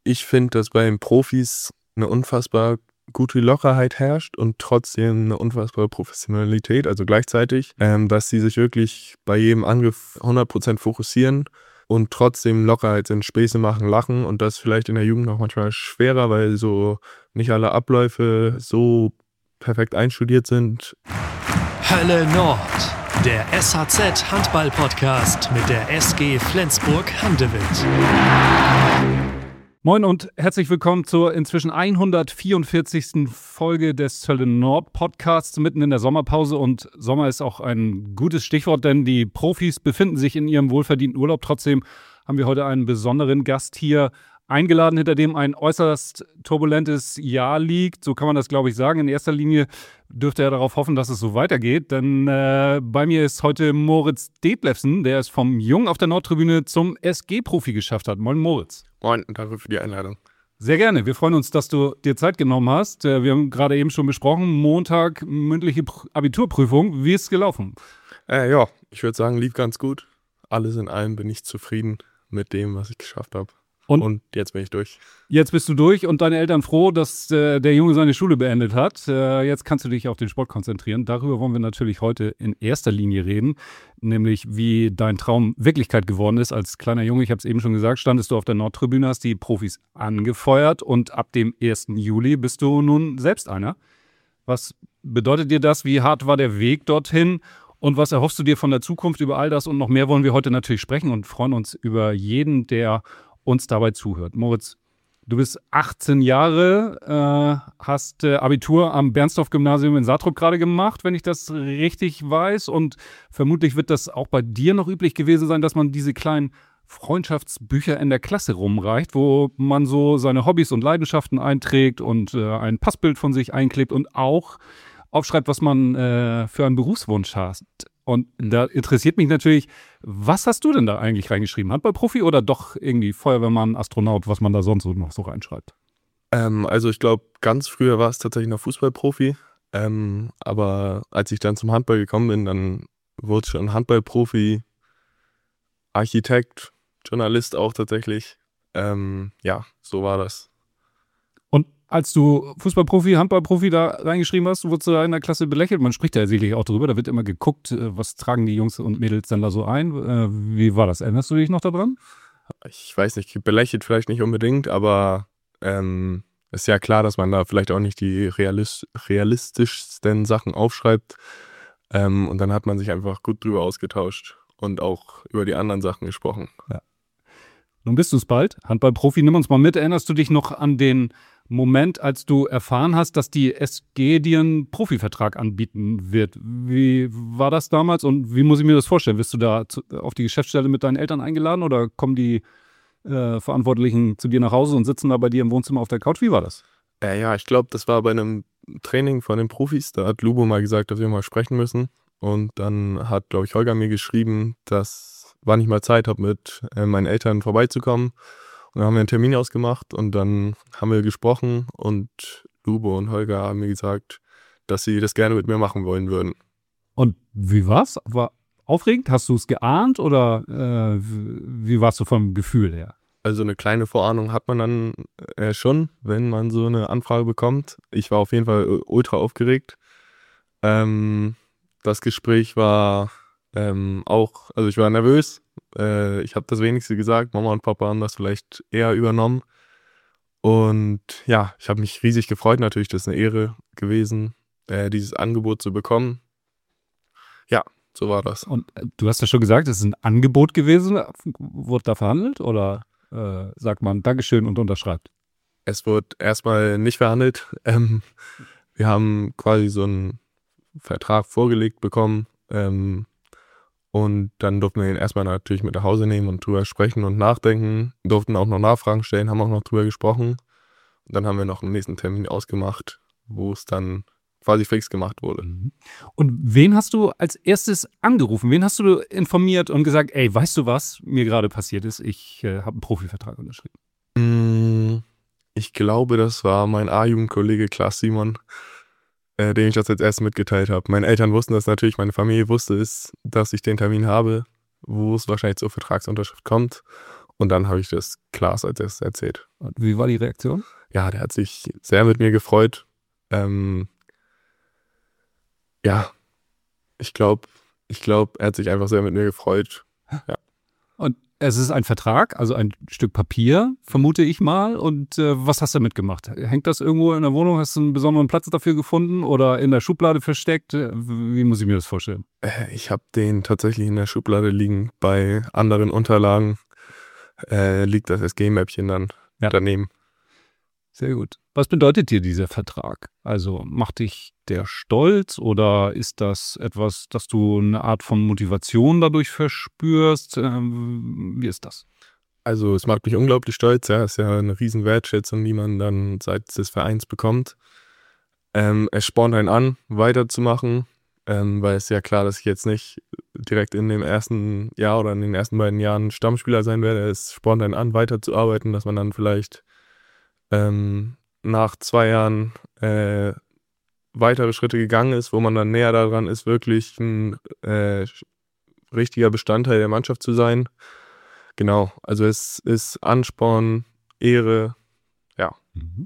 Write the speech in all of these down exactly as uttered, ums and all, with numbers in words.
ich finde, dass bei den Profis eine unfassbar gute Lockerheit herrscht und trotzdem eine unfassbare Professionalität, also gleichzeitig, ähm, dass sie sich wirklich bei jedem Angriff hundert Prozent fokussieren und trotzdem Lockerheit sind, Späße machen, lachen, und das vielleicht in der Jugend noch manchmal schwerer, weil so nicht alle Abläufe so perfekt einstudiert sind. Hölle Nord, der S H Z Handball-Podcast mit der S G Flensburg-Handewitt. Moin und herzlich willkommen zur inzwischen hundertvierundvierzigsten Folge des Hölle Nord Podcasts mitten in der Sommerpause. Und Sommer ist auch ein gutes Stichwort, denn die Profis befinden sich in ihrem wohlverdienten Urlaub. Trotzdem haben wir heute einen besonderen Gast hier eingeladen, hinter dem ein äußerst turbulentes Jahr liegt. So kann man das, glaube ich, sagen. In erster Linie dürfte er darauf hoffen, dass es so weitergeht. Denn äh, bei mir ist heute Moritz Detlefsen, der es vom Jungen auf der Nordtribüne zum S G-Profi geschafft hat. Moin Moritz. Moin, danke für die Einladung. Sehr gerne. Wir freuen uns, dass du dir Zeit genommen hast. Wir haben gerade eben schon besprochen, Montag mündliche Abiturprüfung. Wie ist es gelaufen? Äh, ja, ich würde sagen, lief ganz gut. Alles in allem bin ich zufrieden mit dem, was ich geschafft habe. Und, und jetzt bin ich durch. Jetzt bist du durch und deine Eltern froh, dass äh, der Junge seine Schule beendet hat. Äh, jetzt kannst du dich auf den Sport konzentrieren. Darüber wollen wir natürlich heute in erster Linie reden, nämlich wie dein Traum Wirklichkeit geworden ist. Als kleiner Junge, ich habe es eben schon gesagt, standest du auf der Nordtribüne, hast die Profis angefeuert und ab dem ersten Juli bist du nun selbst einer. Was bedeutet dir das? Wie hart war der Weg dorthin? Und was erhoffst du dir von der Zukunft? Über all das und noch mehr wollen wir heute natürlich sprechen und freuen uns über jeden, der uns dabei zuhört. Moritz, du bist achtzehn Jahre, äh, hast äh, Abitur am Bernsdorf-Gymnasium in Saarbrück gerade gemacht, wenn ich das richtig weiß. Und vermutlich wird das auch bei dir noch üblich gewesen sein, dass man diese kleinen Freundschaftsbücher in der Klasse rumreicht, wo man so seine Hobbys und Leidenschaften einträgt und äh, ein Passbild von sich einklebt und auch aufschreibt, was man äh, für einen Berufswunsch hat. Und da interessiert mich natürlich, was hast du denn da eigentlich reingeschrieben? Handballprofi oder doch irgendwie Feuerwehrmann, Astronaut, was man da sonst noch so reinschreibt? Ähm, also ich glaube, ganz früher war es tatsächlich noch Fußballprofi. Ähm, aber als ich dann zum Handball gekommen bin, dann wurde schon Handballprofi, Architekt, Journalist auch tatsächlich. Ähm, ja, so war das. Und als du Fußballprofi, Handballprofi da reingeschrieben hast, wurdest du da in der Klasse belächelt? Man spricht ja sicherlich auch darüber, da wird immer geguckt, was tragen die Jungs und Mädels dann da so ein. Wie war das? Erinnerst du dich noch daran? Ich weiß nicht, belächelt vielleicht nicht unbedingt, aber ähm, ist ja klar, dass man da vielleicht auch nicht die realist- realistischsten Sachen aufschreibt. Ähm, und dann hat man sich einfach gut drüber ausgetauscht und auch über die anderen Sachen gesprochen. Ja. Nun bist du es bald, Handballprofi. Nimm uns mal mit. Erinnerst du dich noch an den Moment, als du erfahren hast, dass die S G dir einen Profivertrag anbieten wird? Wie war das damals und wie muss ich mir das vorstellen? Wirst du da zu, auf die Geschäftsstelle mit deinen Eltern eingeladen oder kommen die äh, Verantwortlichen zu dir nach Hause und sitzen da bei dir im Wohnzimmer auf der Couch? Wie war das? Äh, ja, ich glaube, das war bei einem Training von den Profis. Da hat Lubo mal gesagt, dass wir mal sprechen müssen. Und dann hat, glaube ich, Holger mir geschrieben, dass wann ich mal Zeit habe, mit äh, meinen Eltern vorbeizukommen. Und dann haben wir einen Termin ausgemacht und dann haben wir gesprochen und Lubo und Holger haben mir gesagt, dass sie das gerne mit mir machen wollen würden. Und wie war's? War aufregend? Hast du es geahnt oder äh, wie warst du vom Gefühl her? Also eine kleine Vorahnung hat man dann äh, schon, wenn man so eine Anfrage bekommt. Ich war auf jeden Fall ultra aufgeregt. Ähm, das Gespräch war ähm, auch, also ich war nervös. Äh, ich habe das Wenigste gesagt. Mama und Papa haben das vielleicht eher übernommen. Und ja, ich habe mich riesig gefreut. Natürlich, das ist eine Ehre gewesen, äh, dieses Angebot zu bekommen. Ja, so war das. Und äh, du hast ja schon gesagt, es ist ein Angebot gewesen. Wurde da verhandelt oder äh, sagt man Dankeschön und unterschreibt? Es wurde erstmal nicht verhandelt. Ähm, wir haben quasi so einen Vertrag vorgelegt bekommen. Ähm, Und dann durften wir ihn erstmal natürlich mit nach Hause nehmen und drüber sprechen und nachdenken. Durften auch noch Nachfragen stellen, haben auch noch drüber gesprochen. Und dann haben wir noch einen nächsten Termin ausgemacht, wo es dann quasi fix gemacht wurde. Und wen hast du als erstes angerufen? Wen hast du informiert und gesagt, ey, weißt du, was mir gerade passiert ist? Ich äh, habe einen Profivertrag unterschrieben. Ich glaube, das war mein A-Jugendkollege Klaas Simon, äh, dem ich das jetzt erst mitgeteilt habe. Meine Eltern wussten das natürlich, meine Familie wusste es, dass ich den Termin habe, wo es wahrscheinlich zur Vertragsunterschrift kommt. Und dann habe ich das Klaas als erstes erzählt. Und wie war die Reaktion? Ja, der hat sich sehr mit mir gefreut. Ähm, ja, ich glaube, ich glaube, er hat sich einfach sehr mit mir gefreut. Ja. Und es ist ein Vertrag, also ein Stück Papier, vermute ich mal. Und äh, was hast du damit gemacht? Hängt das irgendwo in der Wohnung? Hast du einen besonderen Platz dafür gefunden oder in der Schublade versteckt? Wie muss ich mir das vorstellen? Äh, ich habe den tatsächlich in der Schublade liegen. Bei anderen Unterlagen äh, liegt das S G-Mäppchen dann Ja. daneben. Sehr gut. Was bedeutet dir dieser Vertrag? Also macht dich der stolz oder ist das etwas, dass du eine Art von Motivation dadurch verspürst? Ähm, wie ist das? Also es macht mich unglaublich stolz. Ja, ist ja eine riesen Wertschätzung, die man dann seitens des Vereins bekommt. Ähm, es spornt einen an, weiterzumachen, ähm, weil es ja klar, dass ich jetzt nicht direkt in dem ersten Jahr oder in den ersten beiden Jahren Stammspieler sein werde. Es spornt einen an, weiterzuarbeiten, dass man dann vielleicht ähm, nach zwei Jahren äh, weitere Schritte gegangen ist, wo man dann näher daran ist, wirklich ein äh, richtiger Bestandteil der Mannschaft zu sein. Genau, also es ist Ansporn, Ehre, ja.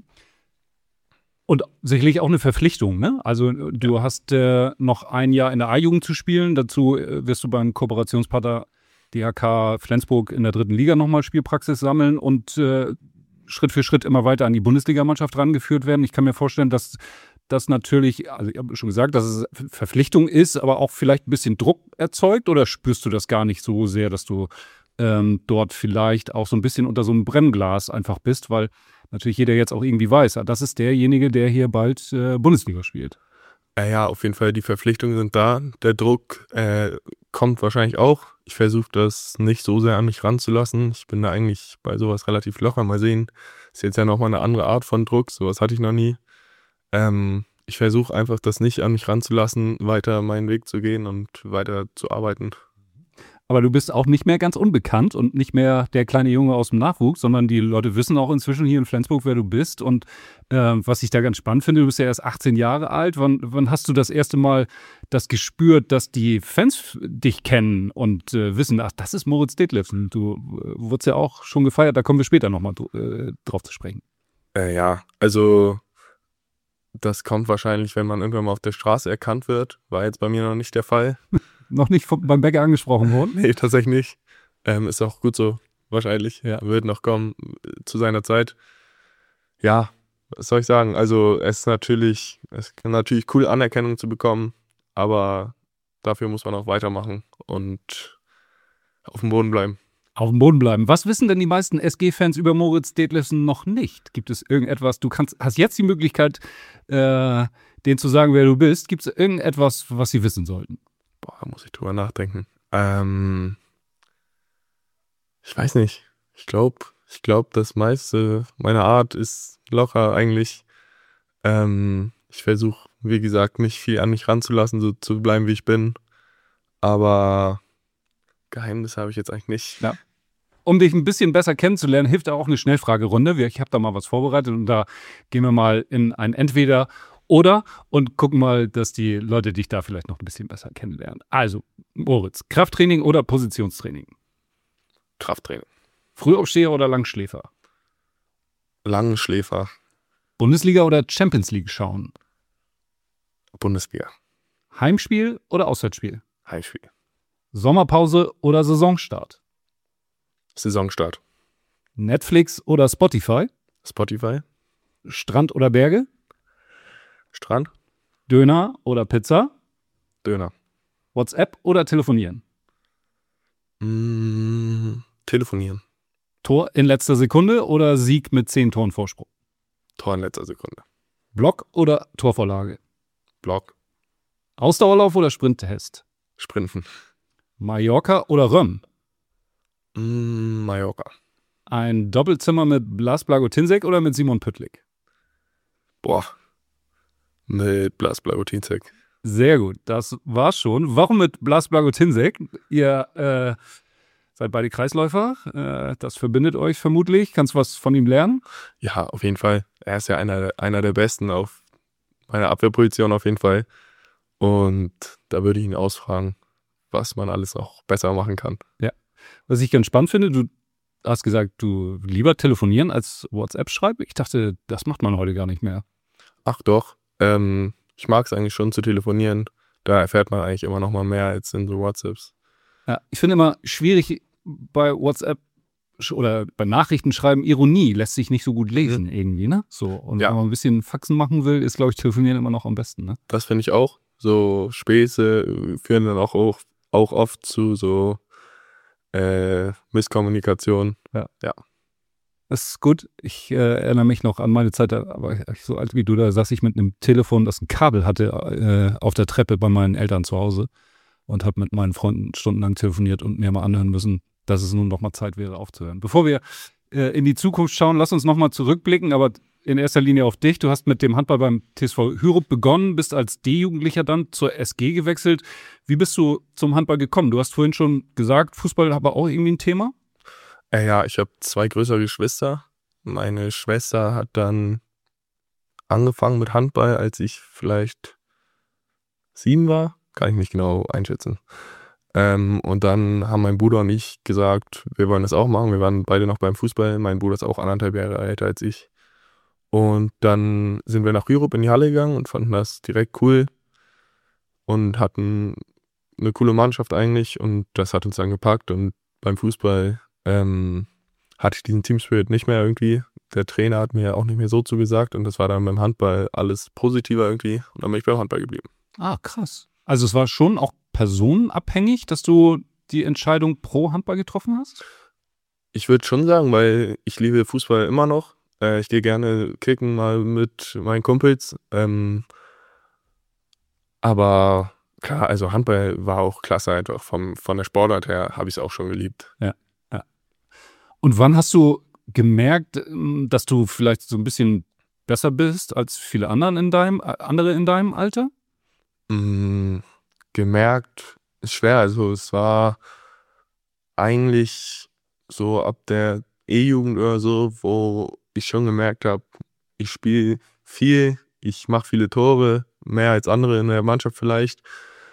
Und sicherlich auch eine Verpflichtung, ne? Also du hast äh, noch ein Jahr in der A-Jugend zu spielen. Dazu äh, wirst du beim Kooperationspartner D H K Flensburg in der dritten Liga nochmal Spielpraxis sammeln und äh, Schritt für Schritt immer weiter an die Bundesligamannschaft rangeführt werden. Ich kann mir vorstellen, dass das natürlich, also ich habe schon gesagt, dass es Verpflichtung ist, aber auch vielleicht ein bisschen Druck erzeugt, oder spürst du das gar nicht so sehr, dass du ähm, dort vielleicht auch so ein bisschen unter so einem Brennglas einfach bist, weil natürlich jeder jetzt auch irgendwie weiß, das ist derjenige, der hier bald äh, Bundesliga spielt. Ja, ja, auf jeden Fall, die Verpflichtungen sind da. Der Druck äh, kommt wahrscheinlich auch. Ich versuche das nicht so sehr an mich ranzulassen. Ich bin da eigentlich bei sowas relativ locker. Mal sehen, ist jetzt ja nochmal eine andere Art von Druck. Sowas hatte ich noch nie. Ähm, ich versuche einfach, das nicht an mich ranzulassen, weiter meinen Weg zu gehen und weiter zu arbeiten. Aber du bist auch nicht mehr ganz unbekannt und nicht mehr der kleine Junge aus dem Nachwuchs, sondern die Leute wissen auch inzwischen hier in Flensburg, wer du bist. Und äh, was ich da ganz spannend finde, du bist ja erst achtzehn Jahre alt. Wann, wann hast du das erste Mal das gespürt, dass die Fans dich kennen und äh, wissen, ach, das ist Moritz Detlefsen. Du äh, wurdest ja auch schon gefeiert, da kommen wir später nochmal äh, drauf zu sprechen. Äh, ja, also das kommt wahrscheinlich, wenn man irgendwann mal auf der Straße erkannt wird. War jetzt bei mir noch nicht der Fall. Noch nicht vom, beim Bäcker angesprochen worden? Nee, tatsächlich nicht. Ähm, ist auch gut so, wahrscheinlich. Ja, wird noch kommen äh, zu seiner Zeit. Ja, was soll ich sagen? Also es ist natürlich, es ist natürlich cool, Anerkennung zu bekommen, aber dafür muss man auch weitermachen und auf dem Boden bleiben. Auf dem Boden bleiben. Was wissen denn die meisten S G-Fans über Moritz Detlefsen noch nicht? Gibt es irgendetwas, du kannst, hast jetzt die Möglichkeit, äh, denen zu sagen, wer du bist. Gibt es irgendetwas, was sie wissen sollten? Boah, da muss ich drüber nachdenken. Ähm, ich weiß nicht. Ich glaube, ich glaube, das meiste meiner Art ist locker eigentlich. Ähm, ich versuche, wie gesagt, nicht viel an mich ranzulassen, so zu bleiben, wie ich bin. Aber Geheimnis habe ich jetzt eigentlich nicht. Ja. Um dich ein bisschen besser kennenzulernen, hilft auch eine Schnellfragerunde. Ich habe da mal was vorbereitet und da gehen wir mal in ein Entweder Oder und gucken mal, dass die Leute dich da vielleicht noch ein bisschen besser kennenlernen. Also, Moritz, Krafttraining oder Positionstraining? Krafttraining. Frühaufsteher oder Langschläfer? Langschläfer. Bundesliga oder Champions League schauen? Bundesliga. Heimspiel oder Auswärtsspiel? Heimspiel. Sommerpause oder Saisonstart? Saisonstart. Netflix oder Spotify? Spotify. Strand oder Berge? Strand. Döner oder Pizza? Döner. WhatsApp oder telefonieren? Mm, telefonieren. Tor in letzter Sekunde oder Sieg mit zehn Toren Vorsprung? Tor in letzter Sekunde. Block oder Torvorlage? Block. Ausdauerlauf oder Sprinttest? Sprinten. Mallorca oder Röm? Mm, Mallorca. Ein Doppelzimmer mit Blas Blagotinzek oder mit Simon Püttlik? Boah. Mit Blas Blagotinzek. Sehr gut, das war's schon. Warum mit Blas Blagotinzek? Ihr äh, seid beide Kreisläufer, äh, das verbindet euch vermutlich. Kannst was von ihm lernen? Ja, auf jeden Fall. Er ist ja einer, einer der Besten auf meiner Abwehrposition auf jeden Fall. Und da würde ich ihn ausfragen, was man alles auch besser machen kann. Ja. Was ich ganz spannend finde, du hast gesagt, du lieber telefonieren als WhatsApp schreiben. Ich dachte, das macht man heute gar nicht mehr. Ach doch, ähm, ich mag es eigentlich schon zu telefonieren. Da erfährt man eigentlich immer noch mal mehr als in so WhatsApps. Ja, ich finde immer schwierig bei WhatsApp oder bei Nachrichten schreiben, Ironie lässt sich nicht so gut lesen mhm. irgendwie, ne? So, und ja. wenn man ein bisschen Faxen machen will, ist, glaube ich, telefonieren immer noch am besten, ne? Das finde ich auch. So Späße führen dann auch, auch, auch oft zu so äh, Misskommunikation. Ja. ja. Das ist gut. Ich äh, erinnere mich noch an meine Zeit, aber so alt wie du, da saß ich mit einem Telefon, das ein Kabel hatte, äh, auf der Treppe bei meinen Eltern zu Hause und habe mit meinen Freunden stundenlang telefoniert und mir mal anhören müssen, dass es nun noch mal Zeit wäre, aufzuhören. Bevor wir äh, in die Zukunft schauen, lass uns noch mal zurückblicken, aber in erster Linie auf dich. Du hast mit dem Handball beim T S V Hürup begonnen, bist als D-Jugendlicher dann zur S G gewechselt. Wie bist du zum Handball gekommen? Du hast vorhin schon gesagt, Fußball war auch irgendwie ein Thema? Äh, ja, ich habe zwei größere Geschwister. Meine Schwester hat dann angefangen mit Handball, als ich vielleicht sieben war. Kann ich nicht genau einschätzen. Ähm, und dann haben mein Bruder und ich gesagt, wir wollen das auch machen. Wir waren beide noch beim Fußball. Mein Bruder ist auch anderthalb Jahre älter als ich. Und dann sind wir nach Hürup in die Halle gegangen und fanden das direkt cool und hatten eine coole Mannschaft eigentlich und das hat uns dann gepackt. Und beim Fußball ähm, hatte ich diesen Teamspirit nicht mehr irgendwie. Der Trainer hat mir auch nicht mehr so zugesagt und das war dann beim Handball alles positiver irgendwie und dann bin ich beim Handball geblieben. Ah, krass. Also es war schon auch personenabhängig, dass du die Entscheidung pro Handball getroffen hast? Ich würde schon sagen, weil ich liebe Fußball immer noch. Äh, ich gehe gerne kicken mal mit meinen Kumpels. Ähm, aber klar, also Handball war auch klasse einfach. Vom, von der Sportart her habe ich es auch schon geliebt. Ja, ja. Und wann hast du gemerkt, dass du vielleicht so ein bisschen besser bist als viele anderen in deinem, andere in deinem Alter? Mm, gemerkt ist schwer. Also es war eigentlich so ab der E-Jugend oder so, wo ich schon gemerkt habe, ich spiele viel, ich mache viele Tore, mehr als andere in der Mannschaft vielleicht.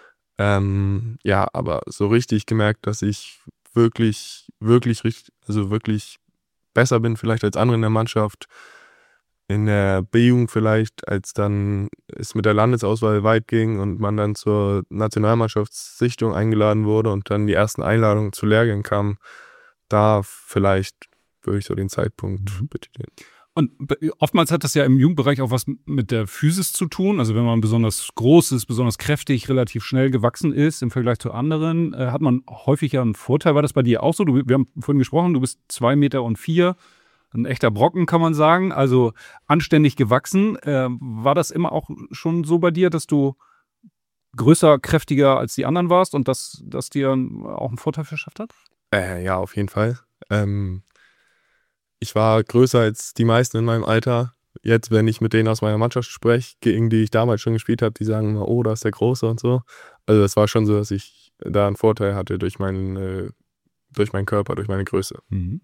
Ähm, ja, aber so richtig gemerkt, dass ich wirklich, wirklich, richtig, also wirklich besser bin vielleicht als andere in der Mannschaft. In der B-Jugend vielleicht, als dann es mit der Landesauswahl weit ging und man dann zur Nationalmannschaftssichtung eingeladen wurde und dann die ersten Einladungen zu Lehrgängen kamen, da vielleicht würde ich so den Zeitpunkt betiteln. Und oftmals hat das ja im Jugendbereich auch was mit der Physis zu tun. Also wenn man besonders groß ist, besonders kräftig, relativ schnell gewachsen ist im Vergleich zu anderen, äh, hat man häufig ja einen Vorteil. War das bei dir auch so? Du, wir haben vorhin gesprochen, du bist zwei Meter und vier. Ein echter Brocken, kann man sagen. Also anständig gewachsen. Äh, war das immer auch schon so bei dir, dass du größer, kräftiger als die anderen warst und dass das dir auch einen Vorteil verschafft hat? Äh, ja, auf jeden Fall. Ähm, ich war größer als die meisten in meinem Alter. Jetzt, wenn ich mit denen aus meiner Mannschaft spreche, gegen die ich damals schon gespielt habe, die sagen immer, oh, da ist der Große und so. Also es war schon so, dass ich da einen Vorteil hatte durch meinen, äh, durch meinen Körper, durch meine Größe. Mhm.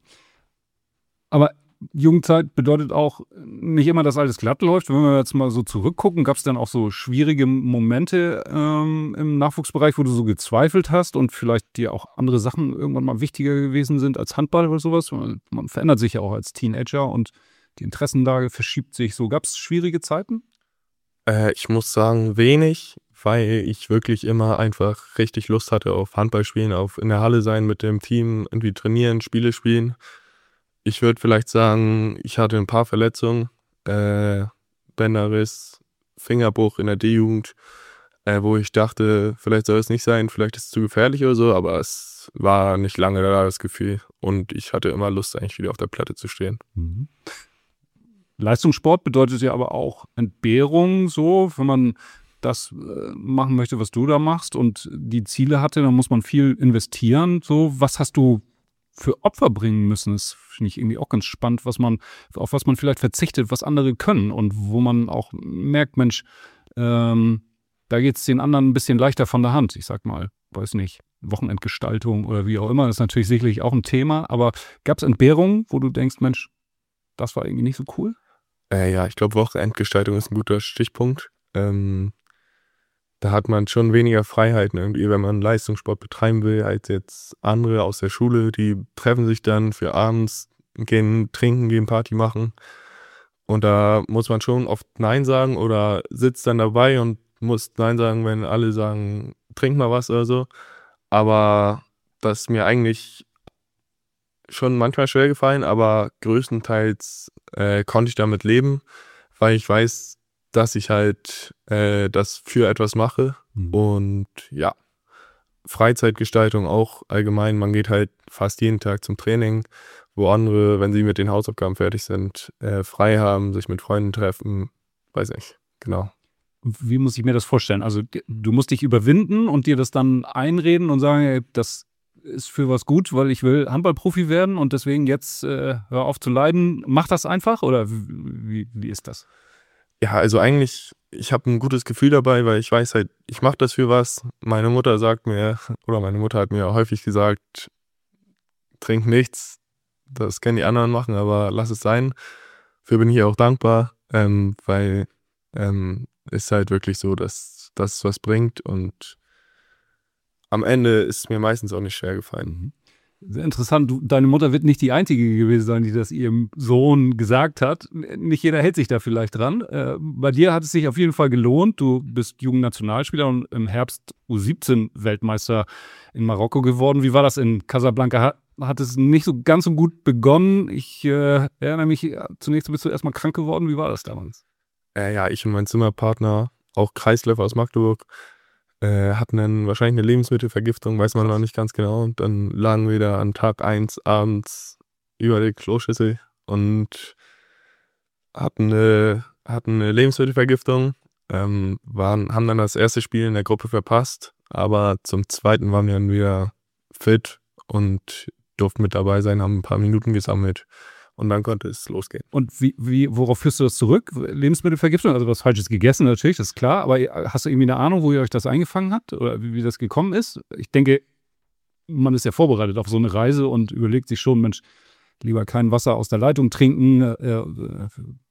Aber Jugendzeit bedeutet auch nicht immer, dass alles glatt läuft. Wenn wir jetzt mal so zurückgucken, gab es dann auch so schwierige Momente ähm, im Nachwuchsbereich, wo du so gezweifelt hast und vielleicht dir auch andere Sachen irgendwann mal wichtiger gewesen sind als Handball oder sowas? Man verändert sich ja auch als Teenager und die Interessenlage verschiebt sich so. Gab es schwierige Zeiten? Äh, ich muss sagen, wenig, weil ich wirklich immer einfach richtig Lust hatte auf Handball spielen, auf in der Halle sein mit dem Team, irgendwie trainieren, Spiele spielen. Ich würde vielleicht sagen, ich hatte ein paar Verletzungen, äh, Bänderriss, Fingerbruch in der D-Jugend, äh, wo ich dachte, vielleicht soll es nicht sein, vielleicht ist es zu gefährlich oder so, aber es war nicht lange da, das Gefühl. Und ich hatte immer Lust, eigentlich wieder auf der Platte zu stehen. Mhm. Leistungssport bedeutet ja aber auch Entbehrung, so, wenn man das äh, machen möchte, was du da machst und die Ziele hatte, dann muss man viel investieren. So, was hast du für Opfer bringen müssen? Das finde ich irgendwie auch ganz spannend, was man, auf was man vielleicht verzichtet, was andere können und wo man auch merkt, Mensch, ähm, da geht es den anderen ein bisschen leichter von der Hand. Ich sag mal, weiß nicht, Wochenendgestaltung oder wie auch immer, das ist natürlich sicherlich auch ein Thema, aber gab es Entbehrungen, wo du denkst, Mensch, das war irgendwie nicht so cool? Äh, ja, ich glaube, Wochenendgestaltung ist ein guter Stichpunkt. Ähm, da hat man schon weniger Freiheiten irgendwie, wenn man Leistungssport betreiben will, als jetzt andere aus der Schule, die treffen sich dann für abends, gehen trinken, gehen Party machen. Und da muss man schon oft Nein sagen oder sitzt dann dabei und muss Nein sagen, wenn alle sagen, trink mal was oder so. Aber das ist mir eigentlich schon manchmal schwer gefallen, aber größtenteils äh, konnte ich damit leben, weil ich weiß, dass ich halt äh, das für etwas mache. Mhm. Und ja, Freizeitgestaltung auch allgemein. Man geht halt fast jeden Tag zum Training, wo andere, wenn sie mit den Hausaufgaben fertig sind, äh, frei haben, sich mit Freunden treffen. Weiß nicht, genau. Wie muss ich mir das vorstellen? Also du musst dich überwinden und dir das dann einreden und sagen, ey, das ist für was gut, weil ich will Handballprofi werden und deswegen jetzt äh, hör auf zu leiden. Mach das einfach oder wie, wie ist das? Ja, also eigentlich, ich habe ein gutes Gefühl dabei, weil ich weiß halt, ich mache das für was. Meine Mutter sagt mir, oder meine Mutter hat mir häufig gesagt, trink nichts, das können die anderen machen, aber lass es sein. Dafür bin ich auch dankbar, ähm, weil ähm, ist halt wirklich so, dass das was bringt und am Ende ist es mir meistens auch nicht schwer gefallen. Sehr interessant, du, deine Mutter wird nicht die Einzige gewesen sein, die das ihrem Sohn gesagt hat. Nicht jeder hält sich da vielleicht dran. Äh, bei dir hat es sich auf jeden Fall gelohnt. Du bist Jugendnationalspieler und im Herbst U siebzehn Weltmeister in Marokko geworden. Wie war das in Casablanca? Hat, hat es nicht so ganz so gut begonnen? Ich äh, erinnere mich, zunächst bist du erstmal krank geworden. Wie war das damals? Äh, ja, ich und mein Zimmerpartner, auch Kreisläufer aus Magdeburg, äh, hatten dann wahrscheinlich eine Lebensmittelvergiftung, weiß man noch nicht ganz genau. Und dann lagen wir da an Tag eins abends über der Kloschüssel und hatten eine, hatten eine Lebensmittelvergiftung, ähm, waren, haben dann das erste Spiel in der Gruppe verpasst, aber zum zweiten waren wir dann wieder fit und durften mit dabei sein, haben ein paar Minuten gesammelt. Und dann konnte es losgehen. Und wie, wie, worauf führst du das zurück? Lebensmittelvergiftung, also was Falsches gegessen natürlich, das ist klar. Aber hast du irgendwie eine Ahnung, wo ihr euch das eingefangen habt oder wie, wie das gekommen ist? Ich denke, man ist ja vorbereitet auf so eine Reise und überlegt sich schon, Mensch, lieber kein Wasser aus der Leitung trinken. Äh, äh.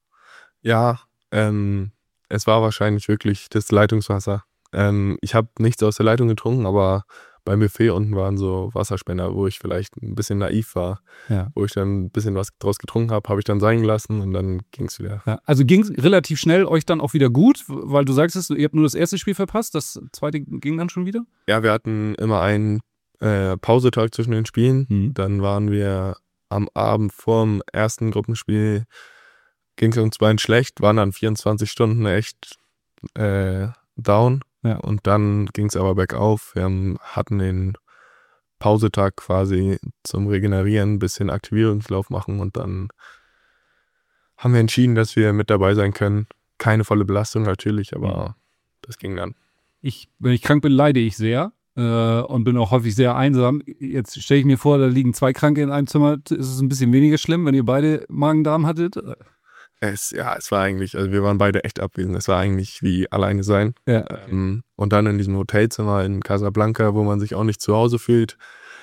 Ja, ähm, es war wahrscheinlich wirklich das Leitungswasser. Ähm, ich habe nichts aus der Leitung getrunken, aber beim Buffet unten waren so Wasserspender, wo ich vielleicht ein bisschen naiv war. Ja. Wo ich dann ein bisschen was draus getrunken habe, habe ich dann sein gelassen und dann ging es wieder. Ja, also ging es relativ schnell euch dann auch wieder gut, weil du sagst, ihr habt nur das erste Spiel verpasst, das zweite ging dann schon wieder? Ja, wir hatten immer einen äh, Pausetag zwischen den Spielen. Mhm. Dann waren wir am Abend vorm ersten Gruppenspiel, ging es uns beiden schlecht, waren dann vierundzwanzig Stunden echt äh, down. Ja. Und dann ging es aber bergauf. Wir haben, hatten den Pausetag quasi zum Regenerieren, ein bisschen Aktivierungslauf machen und dann haben wir entschieden, dass wir mit dabei sein können. Keine volle Belastung natürlich, aber mhm. das ging dann. Ich, wenn ich krank bin, leide ich sehr äh, und bin auch häufig sehr einsam. Jetzt stelle ich mir vor, da liegen zwei Kranke in einem Zimmer. Ist es ein bisschen weniger schlimm, wenn ihr beide Magen-Darm hattet? Es, ja, es war eigentlich, also wir waren beide echt abwesend. Es war eigentlich wie alleine sein. Ja. Ähm, und dann in diesem Hotelzimmer in Casablanca, wo man sich auch nicht zu Hause fühlt.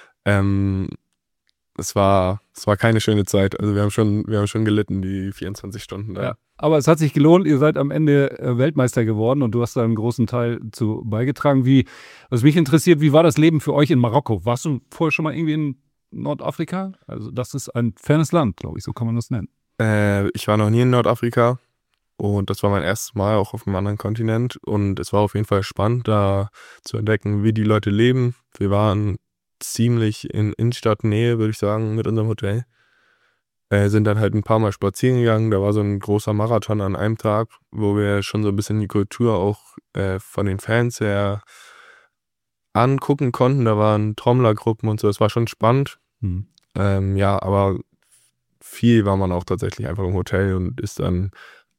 Ähm, es war, es war keine schöne Zeit. Also wir haben schon, wir haben schon gelitten, die vierundzwanzig Stunden da. Ja. Aber es hat sich gelohnt. Ihr seid am Ende Weltmeister geworden und du hast da einen großen Teil zu beigetragen. Wie, was mich interessiert, wie war das Leben für euch in Marokko? Warst du vorher schon mal irgendwie in Nordafrika? Also das ist ein fernes Land, glaube ich, so kann man das nennen. Äh, ich war noch nie in Nordafrika und das war mein erstes Mal auch auf einem anderen Kontinent und es war auf jeden Fall spannend, da zu entdecken, wie die Leute leben. Wir waren ziemlich in Innenstadtnähe, würde ich sagen, mit unserem Hotel. Äh, sind dann halt ein paar Mal spazieren gegangen. Da war so ein großer Marathon an einem Tag, wo wir schon so ein bisschen die Kultur auch äh, von den Fans her angucken konnten. Da waren Trommlergruppen und so. Das war schon spannend. Hm. Ähm, ja, aber viel war man auch tatsächlich einfach im Hotel und ist dann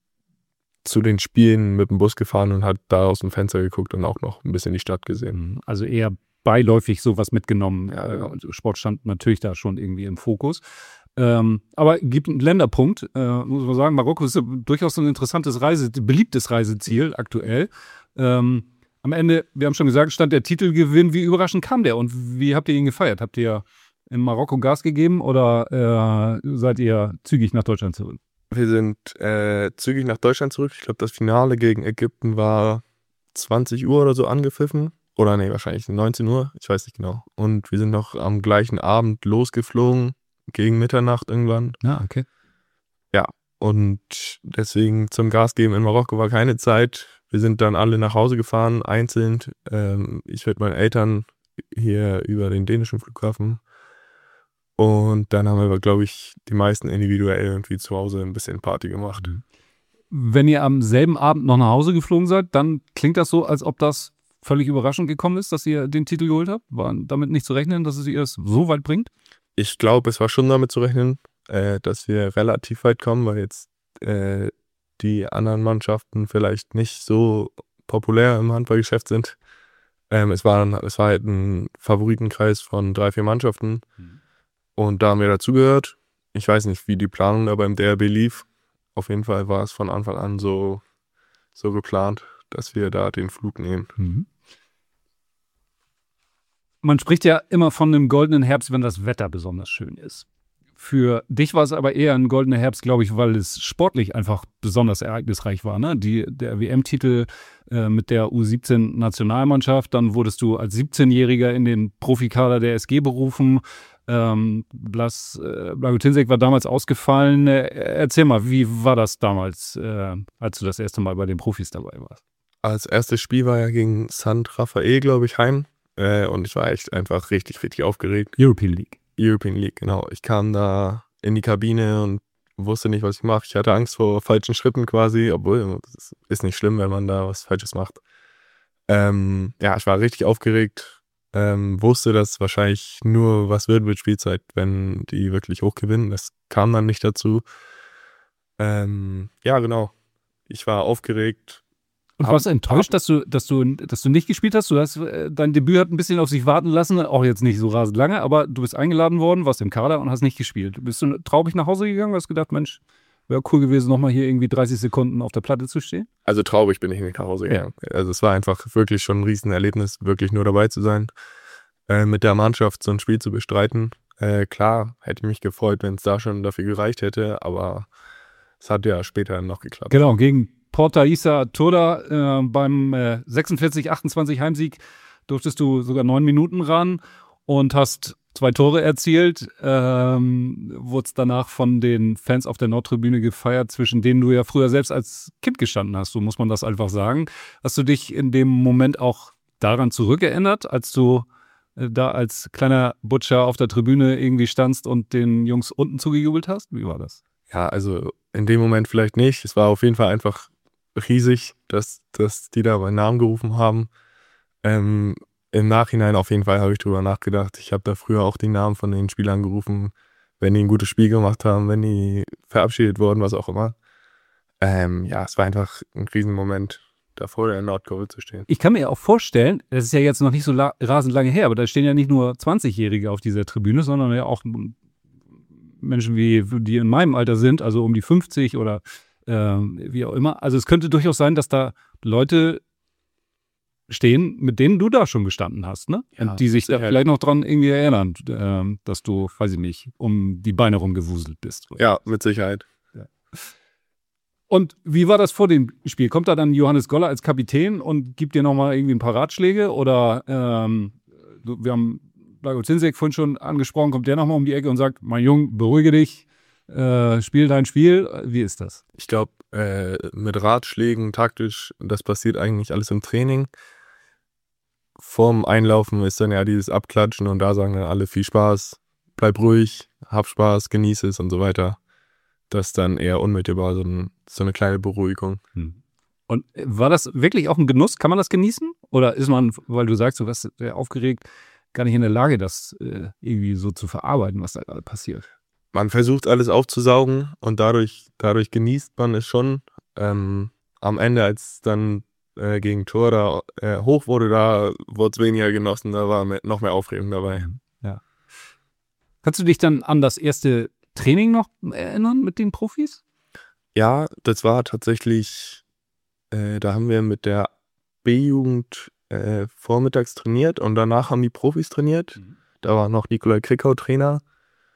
zu den Spielen mit dem Bus gefahren und hat da aus dem Fenster geguckt und auch noch ein bisschen die Stadt gesehen. Also eher beiläufig sowas mitgenommen. Ja, ja. Sport stand natürlich da schon irgendwie im Fokus. Ähm, aber gibt einen Länderpunkt, äh, muss man sagen. Marokko ist durchaus ein interessantes Reise, beliebtes Reiseziel aktuell. Ähm, am Ende, wir haben schon gesagt, stand der Titelgewinn. Wie überraschend kam der und wie habt ihr ihn gefeiert? Habt ihr in Marokko Gas gegeben oder äh, seid ihr zügig nach Deutschland zurück? Wir sind äh, zügig nach Deutschland zurück. Ich glaube, das Finale gegen Ägypten war zwanzig Uhr oder so angepfiffen. Oder nee, wahrscheinlich neunzehn Uhr, ich weiß nicht genau. Und wir sind noch am gleichen Abend losgeflogen, gegen Mitternacht irgendwann. Ja, okay. Ja, und deswegen zum Gas geben in Marokko war keine Zeit. Wir sind dann alle nach Hause gefahren, einzeln. Ähm, ich mit meinen Eltern hier über den dänischen Flughafen. Und dann haben wir, glaube ich, die meisten individuell irgendwie zu Hause ein bisschen Party gemacht. Wenn ihr am selben Abend noch nach Hause geflogen seid, dann klingt das so, als ob das völlig überraschend gekommen ist, dass ihr den Titel geholt habt. War damit nicht zu rechnen, dass es ihr es so weit bringt? Ich glaube, es war schon damit zu rechnen, äh, dass wir relativ weit kommen, weil jetzt äh, die anderen Mannschaften vielleicht nicht so populär im Handballgeschäft sind. Ähm, es, war, es war halt ein Favoritenkreis von drei, vier Mannschaften. Mhm. Und da haben wir dazugehört. Ich weiß nicht, wie die Planung da beim D R B lief. Auf jeden Fall war es von Anfang an so, so geplant, dass wir da den Flug nehmen. Mhm. Man spricht ja immer von einem goldenen Herbst, wenn das Wetter besonders schön ist. Für dich war es aber eher ein goldener Herbst, glaube ich, weil es sportlich einfach besonders ereignisreich war. Ne? Die, der W M-Titel äh, mit der U siebzehn-Nationalmannschaft, dann wurdest du als siebzehnjähriger in den Profikader der S G berufen. Ähm, Blas äh, Blagotinšek war damals ausgefallen. Äh, erzähl mal, wie war das damals, äh, als du das erste Mal bei den Profis dabei warst? Als erstes Spiel war ja gegen Sant Rafael, glaube ich, heim. Äh, und ich war echt einfach richtig, richtig aufgeregt. European League. European League, genau. Ich kam da in die Kabine und wusste nicht, was ich mache. Ich hatte Angst vor falschen Schritten quasi, obwohl es ist nicht schlimm, wenn man da was Falsches macht. Ähm, ja, ich war richtig aufgeregt. Ähm, wusste, dass wahrscheinlich nur was wird mit Spielzeit, wenn die wirklich hoch gewinnen. Das kam dann nicht dazu. Ähm, ja, genau. Ich war aufgeregt. Und warst du enttäuscht, dass du, dass du, dass du nicht gespielt hast? Du hast, äh, dein Debüt hat ein bisschen auf sich warten lassen, auch jetzt nicht so rasend lange, aber du bist eingeladen worden, warst im Kader und hast nicht gespielt. Bist du traurig nach Hause gegangen? Hast gedacht, Mensch, wäre cool gewesen, nochmal hier irgendwie dreißig Sekunden auf der Platte zu stehen? Also traurig bin ich nicht nach Hause gegangen. Ja. Also es war einfach wirklich schon ein Riesenerlebnis, wirklich nur dabei zu sein, äh, mit der Mannschaft so ein Spiel zu bestreiten. Äh, klar, hätte mich gefreut, wenn es da schon dafür gereicht hätte, aber es hat ja später noch geklappt. Genau, gegen Porta Issa Turda äh, beim äh, sechsundvierzig achtundzwanzig Heimsieg durftest du sogar neun Minuten ran und hast zwei Tore erzielt. Ähm, wurdest danach von den Fans auf der Nordtribüne gefeiert, zwischen denen du ja früher selbst als Kind gestanden hast, so muss man das einfach sagen. Hast du dich in dem Moment auch daran zurückerinnert, als du äh, da als kleiner Butcher auf der Tribüne irgendwie standst und den Jungs unten zugejubelt hast? Wie war das? Ja, also in dem Moment vielleicht nicht. Es war auf jeden Fall einfach riesig, dass, dass die da meinen Namen gerufen haben. Ähm, Im Nachhinein auf jeden Fall habe ich drüber nachgedacht. Ich habe da früher auch die Namen von den Spielern gerufen, wenn die ein gutes Spiel gemacht haben, wenn die verabschiedet wurden, was auch immer. Ähm, ja, es war einfach ein Riesenmoment, da vor der Nordkurve zu stehen. Ich kann mir ja auch vorstellen, das ist ja jetzt noch nicht so la- rasend lange her, aber da stehen ja nicht nur zwanzigjährige auf dieser Tribüne, sondern ja auch Menschen, wie, die in meinem Alter sind, also um die fünfzig oder ähm, wie auch immer. Also es könnte durchaus sein, dass da Leute stehen, mit denen du da schon gestanden hast, ne? Ja, und die sich da sicher. vielleicht noch dran irgendwie erinnern, ähm, dass du, weiß ich nicht, um die Beine rumgewuselt bist. Ja, mit Sicherheit. Und wie war das vor dem Spiel? Kommt da dann Johannes Goller als Kapitän und gibt dir nochmal irgendwie ein paar Ratschläge? Oder ähm, du, wir haben Blagotinšek vorhin schon angesprochen, kommt der nochmal um die Ecke und sagt, mein Junge, beruhige dich, äh, spiel dein Spiel. Wie ist das? Ich glaube, äh, mit Ratschlägen, taktisch, das passiert eigentlich alles im Training. Vorm Einlaufen ist dann ja dieses Abklatschen und da sagen dann alle viel Spaß, bleib ruhig, hab Spaß, genieße es und so weiter. Das ist dann eher unmittelbar so, ein, so eine kleine Beruhigung. Hm. Und war das wirklich auch ein Genuss? Kann man das genießen? Oder ist man, weil du sagst, du warst sehr aufgeregt, gar nicht in der Lage, das äh, irgendwie so zu verarbeiten, was da gerade passiert? Man versucht alles aufzusaugen und dadurch, dadurch genießt man es schon. Ähm, am Ende, als es dann äh, gegen Tor da äh, hoch wurde, da wurde es weniger genossen, da war mehr, noch mehr Aufregung dabei. Ja. Kannst du dich dann an das erste Training noch erinnern mit den Profis? Ja, das war tatsächlich, äh, da haben wir mit der B-Jugend äh, vormittags trainiert und danach haben die Profis trainiert. Mhm. Da war noch Nikolai Krickau Trainer.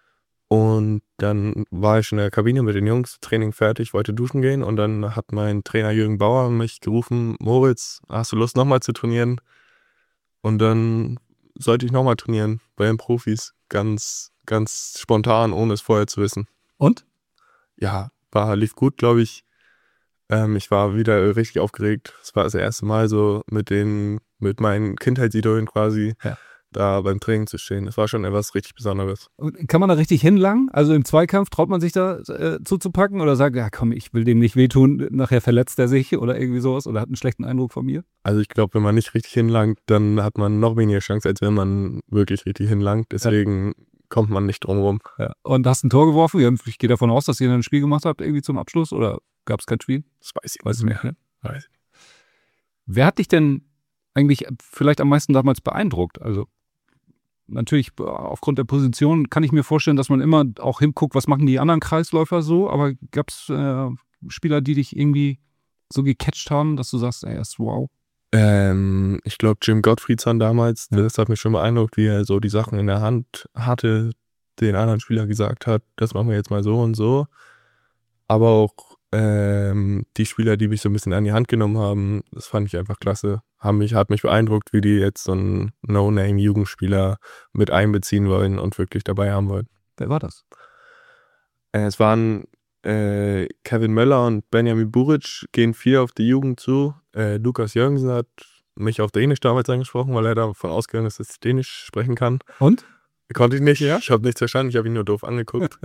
Und dann war ich in der Kabine mit den Jungs, Training fertig, wollte duschen gehen und dann hat mein Trainer Jürgen Bauer mich gerufen, Moritz, hast du Lust nochmal zu trainieren? Und dann sollte ich nochmal trainieren bei den Profis, ganz, ganz spontan, ohne es vorher zu wissen. Und? Ja, war, lief gut, glaube ich. Ähm, ich war wieder richtig aufgeregt. Es war das erste Mal so mit den, mit meinen Kindheitsidoln quasi, Ja. da beim Training zu stehen. Das war schon etwas richtig Besonderes. Und kann man da richtig hinlangen? Also im Zweikampf traut man sich da äh, zuzupacken oder sagt, ja komm, ich will dem nicht wehtun, nachher verletzt er sich oder irgendwie sowas oder hat einen schlechten Eindruck von mir? Also ich glaube, wenn man nicht richtig hinlangt, dann hat man noch weniger Chance, als wenn man wirklich richtig hinlangt. Deswegen ja. kommt man nicht drum rum. Ja. Und hast ein Tor geworfen? Ich gehe davon aus, dass ihr ein Spiel gemacht habt, irgendwie zum Abschluss oder gab es kein Spiel? Das weiß ich weiß nicht mehr. mehr. Weiß ich nicht. Wer hat dich denn eigentlich vielleicht am meisten damals beeindruckt? Also natürlich aufgrund der Position kann ich mir vorstellen, dass man immer auch hinguckt, was machen die anderen Kreisläufer so, aber gab es äh, Spieler, die dich irgendwie so gecatcht haben, dass du sagst, ey, ist wow? Ähm, ich glaube, Jim Gottfriedson damals, ja. Das hat mich schon beeindruckt, wie er so die Sachen in der Hand hatte, den anderen Spieler gesagt hat, das machen wir jetzt mal so und so. Aber auch ähm, die Spieler, die mich so ein bisschen an die Hand genommen haben, das fand ich einfach klasse. Haben mich, hat mich beeindruckt, wie die jetzt so einen No-Name-Jugendspieler mit einbeziehen wollen und wirklich dabei haben wollen. Wer war das? Äh, es waren äh, Kevin Möller und Benjamin Buric, gehen viel auf die Jugend zu. Äh, Lukas Jürgensen hat mich auf Dänisch damals angesprochen, weil er davon ausgegangen ist, dass ich Dänisch sprechen kann. Und? Konnte ich nicht. Ja? Ich habe nichts verstanden, ich habe ihn nur doof angeguckt.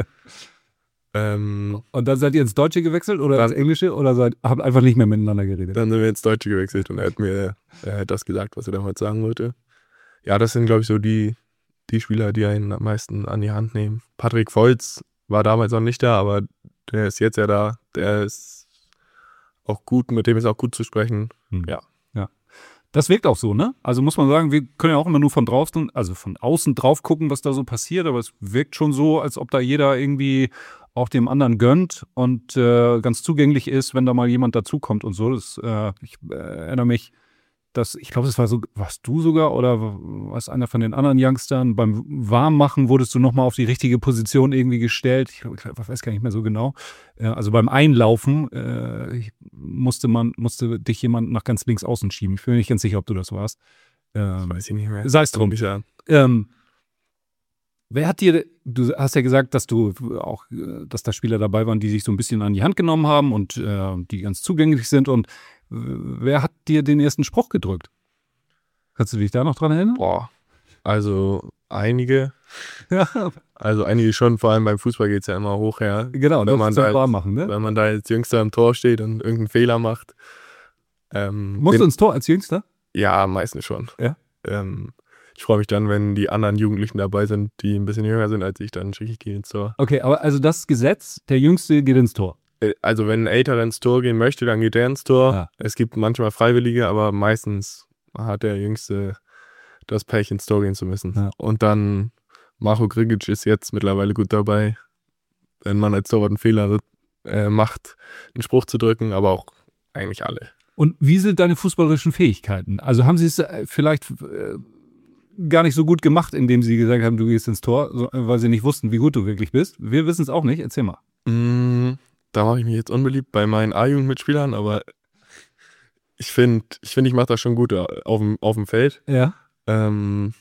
ähm, und dann seid ihr ins Deutsche gewechselt oder dann, ins Englische oder seid, habt einfach nicht mehr miteinander geredet? Dann sind wir ins Deutsche gewechselt und er hat mir äh, das gesagt, was er damals sagen wollte. Ja, das sind, glaube ich, so die, die Spieler, die einen am meisten an die Hand nehmen. Patrick Volz war damals noch nicht da, aber der ist jetzt ja da. Der ist auch gut, mit dem ist auch gut zu sprechen. Hm. Ja. Ja. Das wirkt auch so, ne? Also muss man sagen, wir können ja auch immer nur von draußen, also von außen drauf gucken, was da so passiert, aber es wirkt schon so, als ob da jeder irgendwie auch dem anderen gönnt und äh, ganz zugänglich ist, wenn da mal jemand dazukommt und so. Das, äh, ich äh, erinnere mich, dass, ich glaube, das war so, warst du sogar oder warst einer von den anderen Youngstern, beim Warmmachen wurdest du nochmal auf die richtige Position irgendwie gestellt. Ich, ich weiß gar nicht mehr so genau. Äh, also beim Einlaufen äh, musste man, musste dich jemand nach ganz links außen schieben. Ich bin mir nicht ganz sicher, ob du das warst. Ähm, das weiß ich nicht mehr. Sei es drum. Ähm, wer hat dir, du hast ja gesagt, dass du auch, dass da Spieler dabei waren, die sich so ein bisschen an die Hand genommen haben und äh, die ganz zugänglich sind und wer hat dir den ersten Spruch gedrückt? Kannst du dich da noch dran erinnern? Boah, also einige. Ja. Also einige schon, vor allem beim Fußball geht es ja immer hoch her. Genau, wenn man, da als, machen, ne? wenn man da als Jüngster im Tor steht und irgendeinen Fehler macht. Ähm, Musst den, du ins Tor als Jüngster? Ja, meistens schon. Ja. Ähm, ich freue mich dann, wenn die anderen Jugendlichen dabei sind, die ein bisschen jünger sind als ich, dann schicke ich die ins Tor. Okay, aber also das Gesetz, der Jüngste geht ins Tor. Also wenn ein Älterer ins Tor gehen möchte, dann geht der ins Tor. Ja. Es gibt manchmal Freiwillige, aber meistens hat der Jüngste das Pech, ins Tor gehen zu müssen. Ja. Und dann Marko Grigic ist jetzt mittlerweile gut dabei, wenn man als Torwart einen Fehler äh, macht, einen Spruch zu drücken, aber auch eigentlich alle. Und wie sind deine fußballerischen Fähigkeiten? Also haben sie es vielleicht äh, gar nicht so gut gemacht, indem sie gesagt haben, du gehst ins Tor, so, weil sie nicht wussten, wie gut du wirklich bist? Wir wissen es auch nicht. Erzähl mal. Mm. Da mache ich mich jetzt unbeliebt bei meinen A-Jugendmitspielern, aber ich finde, ich, find, ich mache das schon gut auf dem, auf dem Feld. Ja. Ähm,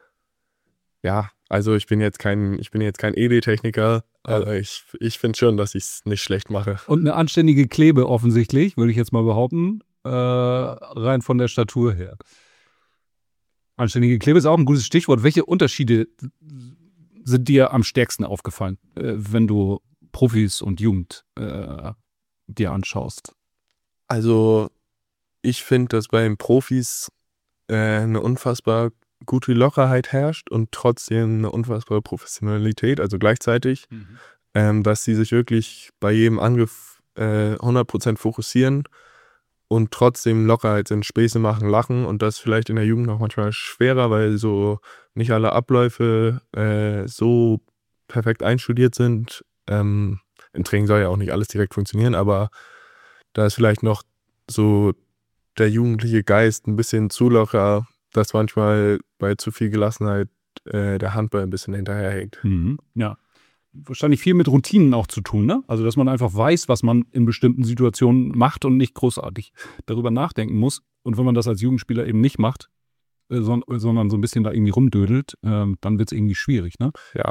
ja, also ich bin jetzt kein, ich bin jetzt kein E D-Techniker, aber ich, ich finde schon, dass ich es nicht schlecht mache. Und eine anständige Klebe offensichtlich, würde ich jetzt mal behaupten, äh, rein von der Statur her. Anständige Klebe ist auch ein gutes Stichwort. Welche Unterschiede sind dir am stärksten aufgefallen, äh, wenn du Profis und Jugend äh, dir anschaust? Also ich finde, dass bei den Profis äh, eine unfassbar gute Lockerheit herrscht und trotzdem eine unfassbare Professionalität, also gleichzeitig, mhm. ähm, dass sie sich wirklich bei jedem Angriff äh, hundert Prozent fokussieren und trotzdem Lockerheit sind, Späße machen, lachen und das vielleicht in der Jugend noch manchmal schwerer, weil so nicht alle Abläufe äh, so perfekt einstudiert sind. Ähm, im Training soll ja auch nicht alles direkt funktionieren, aber da ist vielleicht noch so der jugendliche Geist ein bisschen zu locker, dass manchmal bei zu viel Gelassenheit äh, der Handball ein bisschen hinterherhängt. Mhm. Ja. wahrscheinlich viel mit Routinen auch zu tun, ne? Also, dass man einfach weiß, was man in bestimmten Situationen macht und nicht großartig darüber nachdenken muss. Und wenn man das als Jugendspieler eben nicht macht, äh, son- sondern so ein bisschen da irgendwie rumdödelt, ähm, dann wird es irgendwie schwierig, ne? Ja.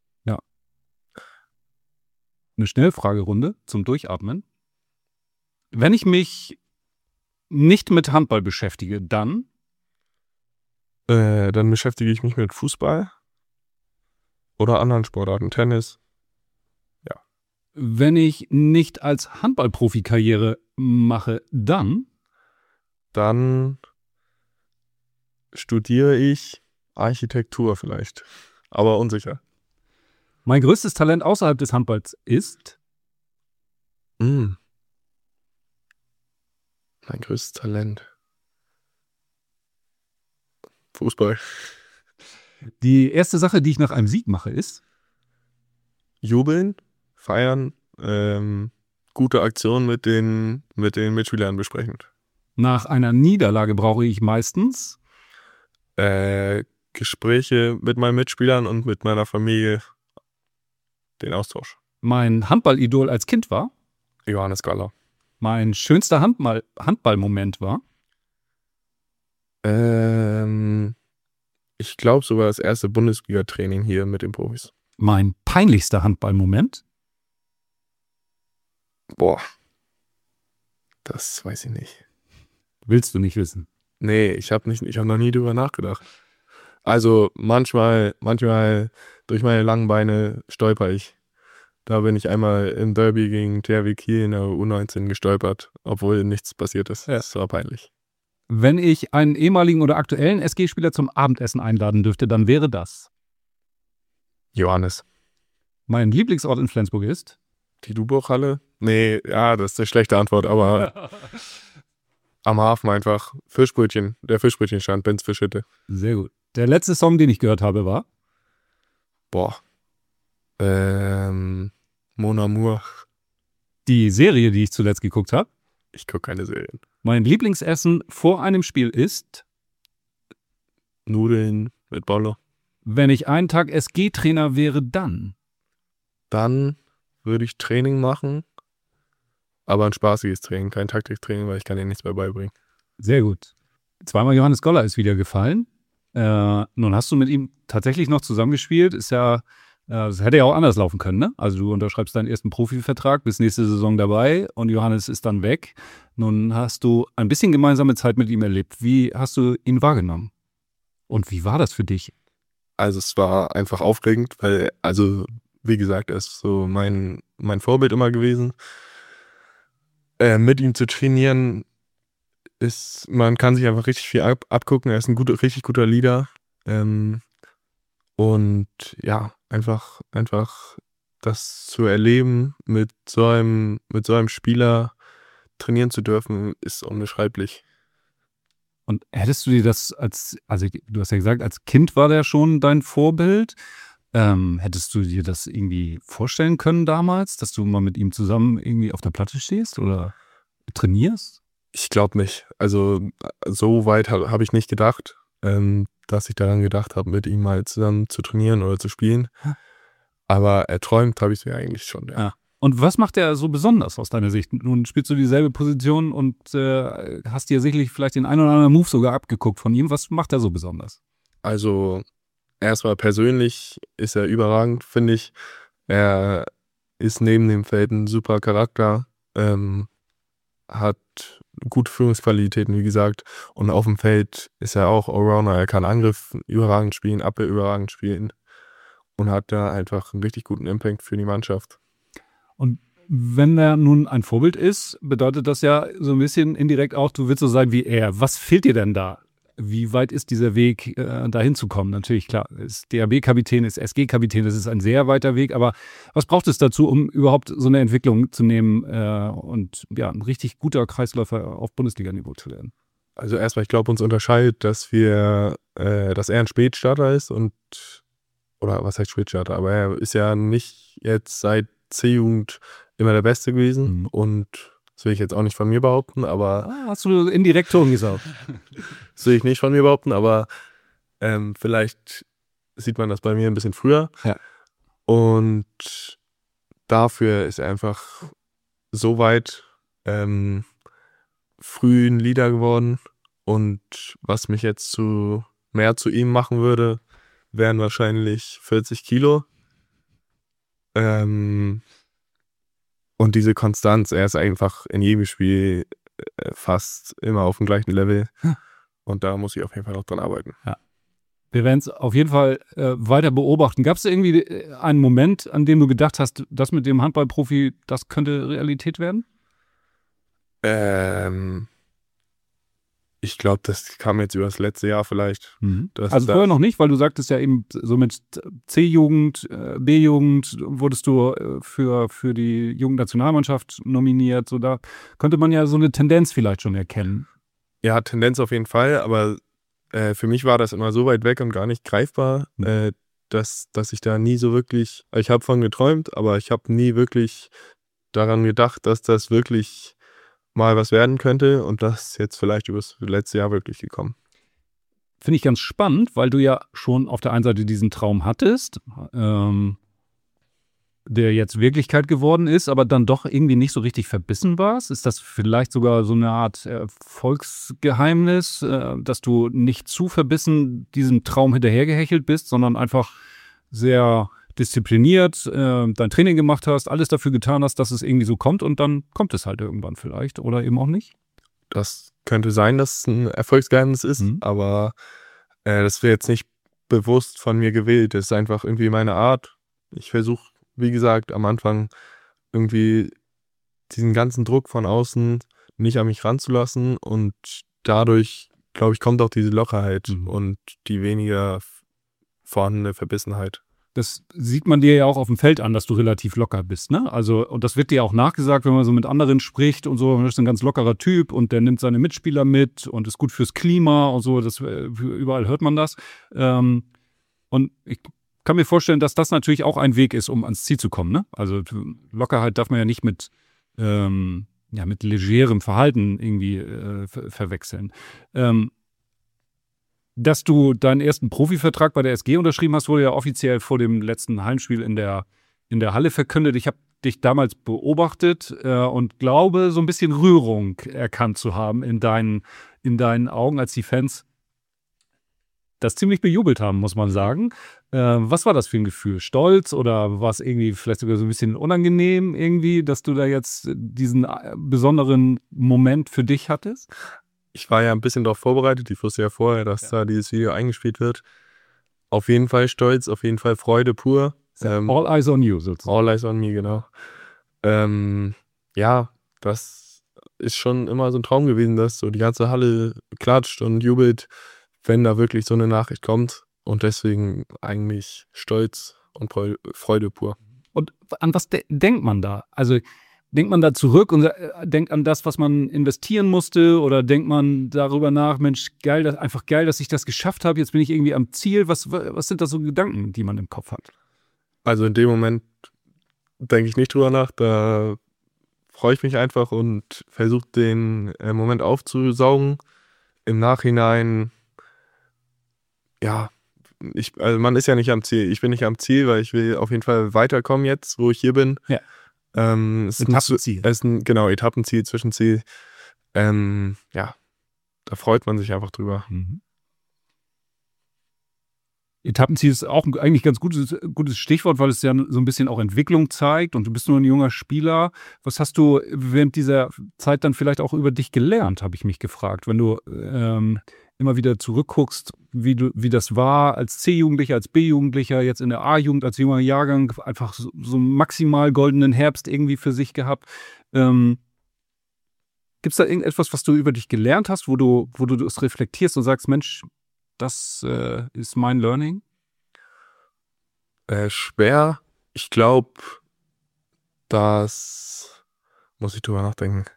Eine Schnellfragerunde zum Durchatmen. Wenn ich mich nicht mit Handball beschäftige, dann Äh, dann beschäftige ich mich mit Fußball oder anderen Sportarten, Tennis. wenn ich nicht als Handballprofi Karriere mache, dann Dann studiere ich Architektur vielleicht, aber unsicher. mein größtes Talent außerhalb des Handballs ist Mm. Mein größtes Talent. Fußball. die erste Sache, die ich nach einem Sieg mache, ist Jubeln, feiern, ähm, gute Aktionen mit den, mit den Mitspielern besprechen. nach einer Niederlage brauche ich meistens Äh, Gespräche mit meinen Mitspielern und mit meiner Familie, den Austausch. mein Handballidol als Kind war, Johannes Galler. mein schönster Handball Handballmoment war, Ähm, ich glaube sogar das erste Bundesliga-Training hier mit den Profis. mein peinlichster Handballmoment, Boah. Das weiß ich nicht. willst du nicht wissen. Nee, ich habe nicht, ich habe noch nie drüber nachgedacht. Also manchmal, manchmal durch meine langen Beine stolper ich. Da bin ich einmal im Derby gegen T H W Kiel in der U neunzehn gestolpert, obwohl nichts passiert ist. Ja. Das war peinlich. Wenn ich einen ehemaligen oder aktuellen S G-Spieler zum Abendessen einladen dürfte, dann wäre das. Johannes. Mein Lieblingsort in Flensburg ist Die Duburg-Halle? Nee, ja, das ist eine schlechte Antwort, aber am Hafen einfach. Fischbrötchen, der Fischbrötchenstand, Benz Fischhütte. sehr gut. Der letzte Song, den ich gehört habe, war Boah. Ähm, Mon Amour. die Serie, die ich zuletzt geguckt habe. Ich gucke keine Serien. Mein Lieblingsessen vor einem Spiel ist, Nudeln mit Bollo. wenn ich einen Tag S G-Trainer wäre, dann. Dann würde ich Training machen, aber ein spaßiges Training, kein Taktiktraining, weil ich kann dir nichts mehr beibringen. Sehr gut. Zweimal Johannes Goller ist wieder gefallen. Äh, nun hast du mit ihm tatsächlich noch zusammengespielt. Ist ja, äh, das hätte ja auch anders laufen können, ne? Also du unterschreibst deinen ersten Profivertrag, bist nächste Saison dabei und Johannes ist dann weg. Nun hast du ein bisschen gemeinsame Zeit mit ihm erlebt. Wie hast du ihn wahrgenommen? Und wie war das für dich? Also es war einfach aufregend, weil, also wie gesagt, er ist so mein, mein Vorbild immer gewesen. Äh, mit ihm zu trainieren ist, man kann sich einfach richtig viel ab, abgucken. Er ist ein guter, richtig guter Leader. Ähm, und ja, einfach, einfach das zu erleben, mit so einem, mit so einem Spieler trainieren zu dürfen, ist unbeschreiblich. Und hättest du dir das als, also du hast ja gesagt, als Kind war der schon dein Vorbild. Ähm, hättest du dir das irgendwie vorstellen können damals, dass du mal mit ihm zusammen irgendwie auf der Platte stehst oder trainierst? Ich glaube nicht. Also so weit habe hab ich nicht gedacht, ähm, dass ich daran gedacht habe, mit ihm mal zusammen zu trainieren oder zu spielen. Aber erträumt habe ich es mir eigentlich schon. Ja. Ja. Und was macht er so besonders aus deiner Sicht? Nun spielst du dieselbe Position und äh, hast dir sicherlich vielleicht den einen oder anderen Move sogar abgeguckt von ihm. Was macht er so besonders? Also erstmal persönlich ist er überragend, finde ich. Er ist neben dem Feld ein super Charakter, ähm, hat gute Führungsqualitäten, wie gesagt. Und auf dem Feld ist er auch Allrounder. Er kann Angriff überragend spielen, Abwehr überragend spielen und hat da einfach einen richtig guten Impact für die Mannschaft. Und wenn er nun ein Vorbild ist, bedeutet das ja so ein bisschen indirekt auch, du willst so sein wie er. Was fehlt dir denn da? Wie weit ist dieser Weg, äh, dahin zu kommen? Natürlich, klar, ist D H B-Kapitän, ist S G-Kapitän, das ist ein sehr weiter Weg. Aber was braucht es dazu, um überhaupt so eine Entwicklung zu nehmen äh, und ja, ein richtig guter Kreisläufer auf Bundesliga-Niveau zu werden? Also erstmal, ich glaube, uns unterscheidet, dass wir, äh, dass er ein Spätstarter ist und, oder was heißt Spätstarter, aber er ist ja nicht jetzt seit C-Jugend immer der Beste gewesen Mhm. und das will ich jetzt auch nicht von mir behaupten, aber Ah, hast du indirekt Ton gesagt. das will ich nicht von mir behaupten, aber ähm, vielleicht sieht man das bei mir ein bisschen früher. Ja. Und dafür ist er einfach so weit ähm, früh ein Leader geworden. Und was mich jetzt zu mehr zu ihm machen würde, wären wahrscheinlich vierzig Kilo. Ähm, und diese Konstanz, er ist einfach in jedem Spiel äh, fast immer auf dem gleichen Level. Hm. Und da muss ich auf jeden Fall noch dran arbeiten. Ja. Wir werden es auf jeden Fall äh, weiter beobachten. Gab es irgendwie äh, einen Moment, an dem du gedacht hast, das mit dem Handballprofi, das könnte Realität werden? Ähm, ich glaube, das kam jetzt über das letzte Jahr vielleicht. Mhm. Das, Also vorher noch nicht, weil du sagtest ja eben so mit C-Jugend, äh, B-Jugend wurdest du äh, für, für die Jugendnationalmannschaft nominiert. So, da könnte man ja so eine Tendenz vielleicht schon erkennen. Ja, Tendenz auf jeden Fall, aber äh, für mich war das immer so weit weg und gar nicht greifbar, Mhm. äh, dass, dass ich da nie so wirklich, ich habe von geträumt, aber ich habe nie wirklich daran gedacht, dass das wirklich mal was werden könnte, und das ist jetzt vielleicht über das letzte Jahr wirklich gekommen. Finde ich ganz spannend, weil du ja schon auf der einen Seite diesen Traum hattest, ähm, der jetzt Wirklichkeit geworden ist, aber dann doch irgendwie nicht so richtig verbissen warst. Ist das vielleicht sogar so eine Art Erfolgsgeheimnis, äh, dass du nicht zu verbissen diesem Traum hinterhergehechelt bist, sondern einfach sehr diszipliniert äh, dein Training gemacht hast, alles dafür getan hast, dass es irgendwie so kommt, und dann kommt es halt irgendwann vielleicht oder eben auch nicht? Das könnte sein, dass es ein Erfolgsgeheimnis ist, Mhm. aber äh, das wäre jetzt nicht bewusst von mir gewählt. Das ist einfach irgendwie meine Art. Ich versuche, wie gesagt, am Anfang irgendwie diesen ganzen Druck von außen nicht an mich ranzulassen, und dadurch, glaube ich, kommt auch diese Lockerheit Mhm. und die weniger vorhandene Verbissenheit. Das sieht man dir ja auch auf dem Feld an, dass du relativ locker bist, ne? Also, und das wird dir auch nachgesagt, wenn man so mit anderen spricht und so. Man ist ein ganz lockerer Typ und der nimmt seine Mitspieler mit und ist gut fürs Klima und so. Das, überall hört man das. Ähm, und ich kann mir vorstellen, dass das natürlich auch ein Weg ist, um ans Ziel zu kommen, ne? Also Lockerheit darf man ja nicht mit, ähm, ja, mit legerem Verhalten irgendwie äh, ver verwechseln. Ähm, Dass du deinen ersten Profivertrag bei der S G unterschrieben hast, wurde ja offiziell vor dem letzten Heimspiel in der, in der Halle verkündet. Ich habe dich damals beobachtet äh, und glaube, so ein bisschen Rührung erkannt zu haben in deinen, in deinen Augen, als die Fans das ziemlich bejubelt haben, muss man sagen. Äh, was war das für ein Gefühl? Stolz oder war es irgendwie vielleicht sogar so ein bisschen unangenehm irgendwie, dass du da jetzt diesen besonderen Moment für dich hattest? Ich war ja ein bisschen darauf vorbereitet. Ich wusste ja vorher, dass Ja. da dieses Video eingespielt wird. Auf jeden Fall Stolz, auf jeden Fall Freude pur. Ähm, All eyes on you sozusagen. all eyes on me, genau. Ähm, ja, das ist schon immer so ein Traum gewesen, dass so die ganze Halle klatscht und jubelt, wenn da wirklich so eine Nachricht kommt. Und deswegen eigentlich Stolz und Freu- Freude pur. Und an was de denkt man da? Also denkt man da zurück und äh, denkt an das, was man investieren musste, oder denkt man darüber nach, Mensch, geil, das, einfach geil, dass ich das geschafft habe, jetzt bin ich irgendwie am Ziel. Was, was sind da so Gedanken, die man im Kopf hat? Also in dem Moment denke ich nicht drüber nach, da freue ich mich einfach und versuche den äh, Moment aufzusaugen. Im Nachhinein, ja, ich, also man ist ja nicht am Ziel. Ich bin nicht am Ziel, weil ich will auf jeden Fall weiterkommen jetzt, wo ich hier bin. Ja. Ähm, es ist ein, Etappenziel. es ist ein, genau, Etappenziel, Zwischenziel. Ähm, ja, da freut man sich einfach drüber. Mhm. Etappenziel ist auch ein eigentlich ganz gutes, gutes Stichwort, weil es ja so ein bisschen auch Entwicklung zeigt, und du bist nur ein junger Spieler. Was hast du während dieser Zeit dann vielleicht auch über dich gelernt, habe ich mich gefragt, wenn du ähm, immer wieder zurückguckst, wie, du, wie das war als C-Jugendlicher, als B-Jugendlicher, jetzt in der A-Jugend, als junger Jahrgang, einfach so, so einen maximal goldenen Herbst irgendwie für sich gehabt. Ähm, Gibt es da irgendetwas, was du über dich gelernt hast, wo du, wo du das reflektierst und sagst, Mensch, das äh, ist mein Learning? Äh, schwer. Ich glaube, das muss ich drüber nachdenken.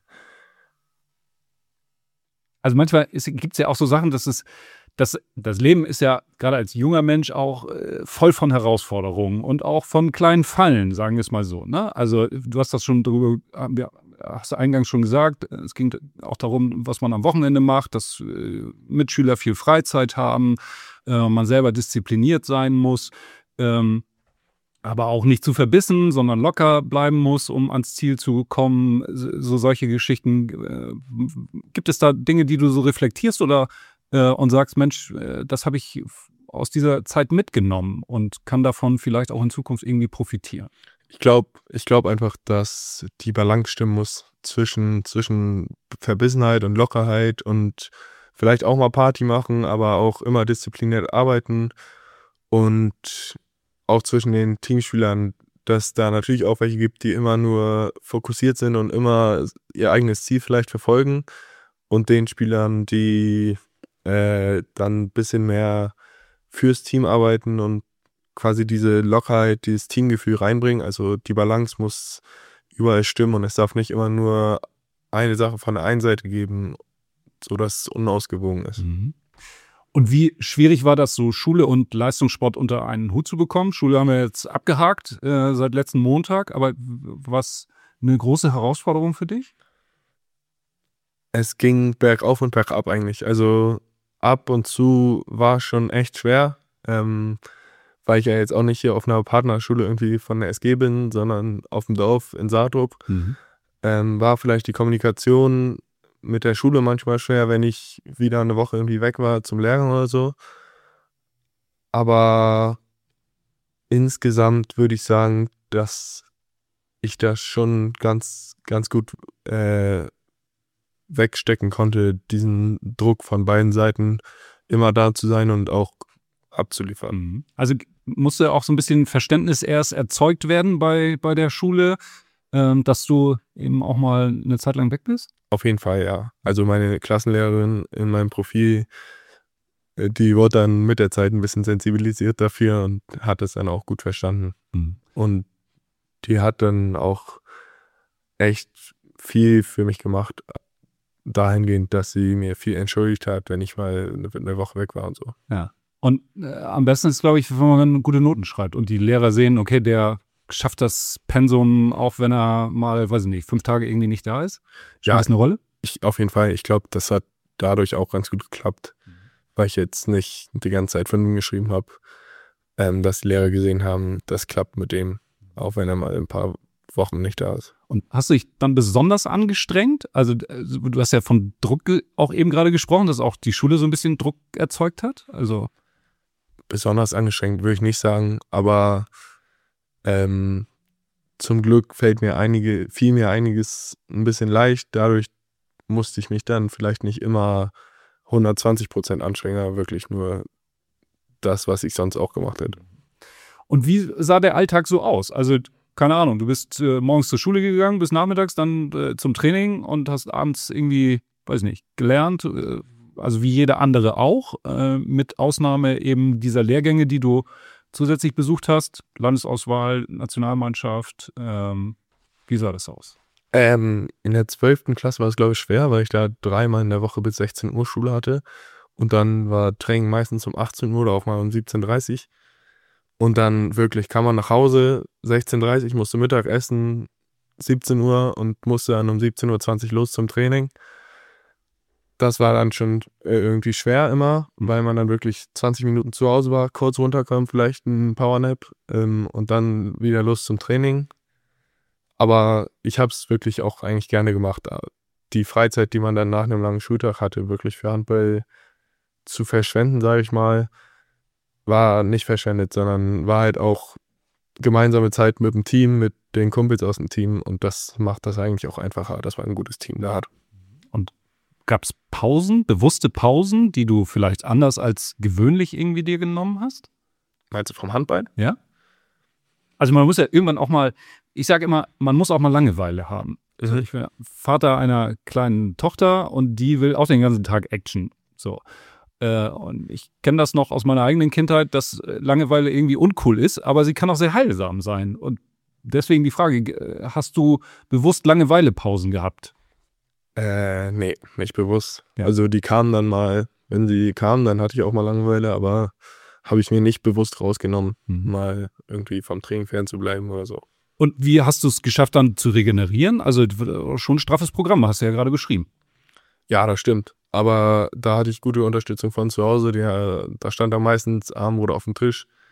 Also manchmal gibt es ja auch so Sachen, dass es, dass das Leben ist ja gerade als junger Mensch auch äh, voll von Herausforderungen und auch von kleinen Fallen, sagen wir es mal so. Ne? Also du hast das schon drüber, ja, hast du eingangs schon gesagt, es ging auch darum, was man am Wochenende macht, dass äh, Mitschüler viel Freizeit haben, äh, man selber diszipliniert sein muss. Ähm, aber auch nicht zu verbissen, sondern locker bleiben muss, um ans Ziel zu kommen. So solche Geschichten. Äh, gibt es da Dinge, die du so reflektierst oder äh, und sagst, Mensch, äh, das habe ich aus dieser Zeit mitgenommen und kann davon vielleicht auch in Zukunft irgendwie profitieren? Ich glaube ich glaub einfach, dass die Balance stimmen muss zwischen, zwischen Verbissenheit und Lockerheit und vielleicht auch mal Party machen, aber auch immer diszipliniert arbeiten und auch zwischen den Teamspielern, dass da natürlich auch welche gibt, die immer nur fokussiert sind und immer ihr eigenes Ziel vielleicht verfolgen und den Spielern, die äh, dann ein bisschen mehr fürs Team arbeiten und quasi diese Lockerheit, dieses Teamgefühl reinbringen. Also die Balance muss überall stimmen und es darf nicht immer nur eine Sache von der einen Seite geben, sodass es unausgewogen ist. Mhm. Und wie schwierig war das, so Schule und Leistungssport unter einen Hut zu bekommen? Schule haben wir jetzt abgehakt äh, seit letzten Montag, aber was eine große Herausforderung für dich? Es ging bergauf und bergab eigentlich. Also ab und zu war schon echt schwer, ähm, weil ich ja jetzt auch nicht hier auf einer Partnerschule irgendwie von der S G bin, sondern auf dem Dorf in Saatrup. Mhm. Ähm, war vielleicht die Kommunikation mit der Schule manchmal schwer, wenn ich wieder eine Woche irgendwie weg war zum Lernen oder so. Aber insgesamt würde ich sagen, dass ich das schon ganz, ganz gut äh, wegstecken konnte, diesen Druck von beiden Seiten immer da zu sein und auch abzuliefern. Mhm. Also musste auch so ein bisschen Verständnis erst erzeugt werden bei, bei der Schule, ähm, dass du eben auch mal eine Zeit lang weg bist? Auf jeden Fall, ja. Also meine Klassenlehrerin in meinem Profil, äh, die wurde dann mit der Zeit ein bisschen sensibilisiert dafür und hat es dann auch gut verstanden. Mhm. Und die hat dann auch echt viel für mich gemacht, dahingehend, dass sie mir viel entschuldigt hat, wenn ich mal eine, eine Woche weg war und so. Ja. Und äh, am besten ist, glaube ich, wenn man gute Noten schreibt und die Lehrer sehen, okay, der schafft das Pensum, auch wenn er mal, weiß ich nicht, fünf Tage irgendwie nicht da ist. Spielt Ja, das eine Rolle? Ich, auf jeden Fall. Ich glaube, das hat dadurch auch ganz gut geklappt, mhm. weil ich jetzt nicht die ganze Zeit von ihm geschrieben habe, ähm, dass die Lehrer gesehen haben, das klappt mit dem, auch wenn er mal ein paar Wochen nicht da ist. Und hast du dich dann besonders angestrengt? Also du hast ja von Druck ge- auch eben gerade gesprochen, dass auch die Schule so ein bisschen Druck erzeugt hat. Also besonders angestrengt würde ich nicht sagen, aber ähm, zum Glück fällt mir einige, fiel mir einiges ein bisschen leicht. Dadurch musste ich mich dann vielleicht nicht immer hundertzwanzig Prozent anstrengen, aber wirklich nur das, was ich sonst auch gemacht hätte. Und wie sah der Alltag so aus? Also keine Ahnung, du bist äh, morgens zur Schule gegangen, bis nachmittags dann äh, zum Training und hast abends irgendwie, weiß nicht, gelernt, äh, also wie jeder andere auch, äh, mit Ausnahme eben dieser Lehrgänge, die du zusätzlich besucht hast, Landesauswahl, Nationalmannschaft, ähm, wie sah das aus? Ähm, in der zwölften Klasse war es, glaube ich, schwer, weil ich da dreimal in der Woche bis sechzehn Uhr Schule hatte und dann war Training meistens um achtzehn Uhr oder auch mal um siebzehn Uhr dreißig. Und dann wirklich kam man nach Hause, sechzehn Uhr dreißig, musste Mittag essen, siebzehn Uhr und musste dann um siebzehn Uhr zwanzig los zum Training. Das war dann schon äh, irgendwie schwer immer, weil man dann wirklich zwanzig Minuten zu Hause war, kurz runterkam, vielleicht ein Powernap ähm, und dann wieder los zum Training. Aber ich habe es wirklich auch eigentlich gerne gemacht. Die Freizeit, die man dann nach einem langen Schultag hatte, wirklich für Handball zu verschwenden, sage ich mal, war nicht verschwendet, sondern war halt auch gemeinsame Zeit mit dem Team, mit den Kumpels aus dem Team und das macht das eigentlich auch einfacher, dass man ein gutes Team da hat. Und gab es Pausen, bewusste Pausen, die du vielleicht anders als gewöhnlich irgendwie dir genommen hast? Meinst du vom Handball? Ja. Also man muss ja irgendwann auch mal, ich sage immer, man muss auch mal Langeweile haben. Also ich bin Vater einer kleinen Tochter und die will auch den ganzen Tag Action. So. Äh, und ich kenne das noch aus meiner eigenen Kindheit, dass Langeweile irgendwie uncool ist, aber sie kann auch sehr heilsam sein. Und deswegen die Frage, hast du bewusst Langeweilepausen gehabt? Äh, nee, nicht bewusst. Ja. Also die kamen dann mal, wenn sie kamen, dann hatte ich auch mal Langeweile, aber habe ich mir nicht bewusst rausgenommen, mhm. mal irgendwie vom Training fernzubleiben oder so. Und wie hast du es geschafft, dann zu regenerieren? Also schon ein straffes Programm, hast du ja gerade beschrieben. Ja, das stimmt. Aber da hatte ich gute Unterstützung von zu Hause. Die, da stand da meistens Armbrot auf dem Tisch.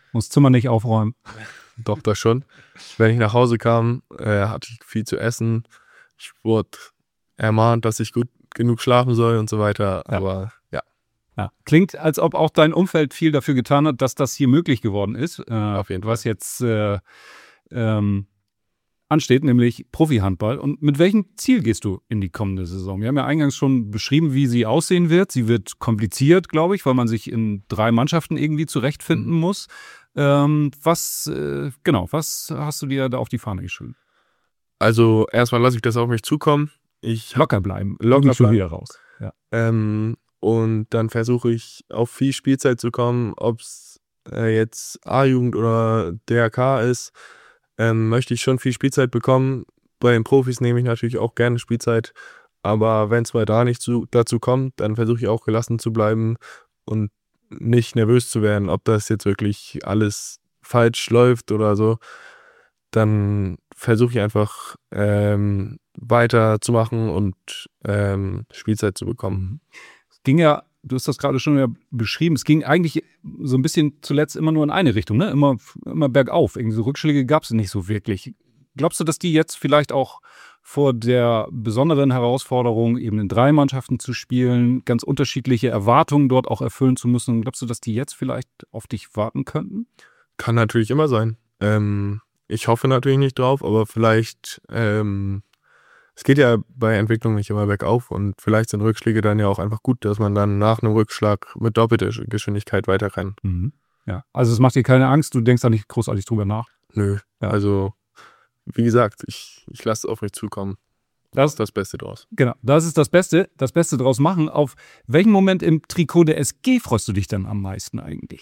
Muss Zimmer nicht aufräumen. Doch, das schon. Wenn ich nach Hause kam, äh, hatte ich viel zu essen. Ich wurde ermahnt, dass ich gut genug schlafen soll und so weiter. Ja. Aber ja. Ja. Klingt, als ob auch dein Umfeld viel dafür getan hat, dass das hier möglich geworden ist. Äh, Auf jeden Fall. Was jetzt äh, ähm, ansteht, nämlich Profi-Handball. Und mit welchem Ziel gehst du in die kommende Saison? Wir haben ja eingangs schon beschrieben, wie sie aussehen wird. Sie wird kompliziert, glaube ich, weil man sich in drei Mannschaften irgendwie zurechtfinden mhm. muss. Ähm, was, äh, genau, was hast du dir da auf die Fahne geschrieben? Also erstmal lasse ich das auf mich zukommen. Ich locker bleiben. Locker schon wieder raus. Ja. Ähm, und dann versuche ich auf viel Spielzeit zu kommen, ob es äh, jetzt A-Jugend oder D R K ist. Ähm, möchte ich schon viel Spielzeit bekommen. Bei den Profis nehme ich natürlich auch gerne Spielzeit. Aber wenn es mal da nicht zu, dazu kommt, dann versuche ich auch gelassen zu bleiben und nicht nervös zu werden, ob das jetzt wirklich alles falsch läuft oder so. Dann versuche ich einfach ähm, weiterzumachen und ähm, Spielzeit zu bekommen. Es ging ja, du hast das gerade schon ja beschrieben, es ging eigentlich so ein bisschen zuletzt immer nur in eine Richtung, ne? Immer, immer bergauf. Irgendwie so Rückschläge gab es nicht so wirklich. Glaubst du, dass die jetzt vielleicht auch vor der besonderen Herausforderung, eben in drei Mannschaften zu spielen, ganz unterschiedliche Erwartungen dort auch erfüllen zu müssen, glaubst du, dass die jetzt vielleicht auf dich warten könnten? Kann natürlich immer sein. Ähm, ich hoffe natürlich nicht drauf, aber vielleicht, ähm, es geht ja bei Entwicklung nicht immer bergauf und vielleicht sind Rückschläge dann ja auch einfach gut, dass man dann nach einem Rückschlag mit doppelter Geschwindigkeit weiter kann. Mhm. Ja, also es macht dir keine Angst, du denkst da nicht großartig drüber nach? Nö, ja. Also wie gesagt, ich, ich lasse es auf mich zukommen. Das ist das Beste draus. Genau, das ist das Beste, das Beste draus machen. Auf welchen Moment im Trikot der S G freust du dich dann am meisten eigentlich?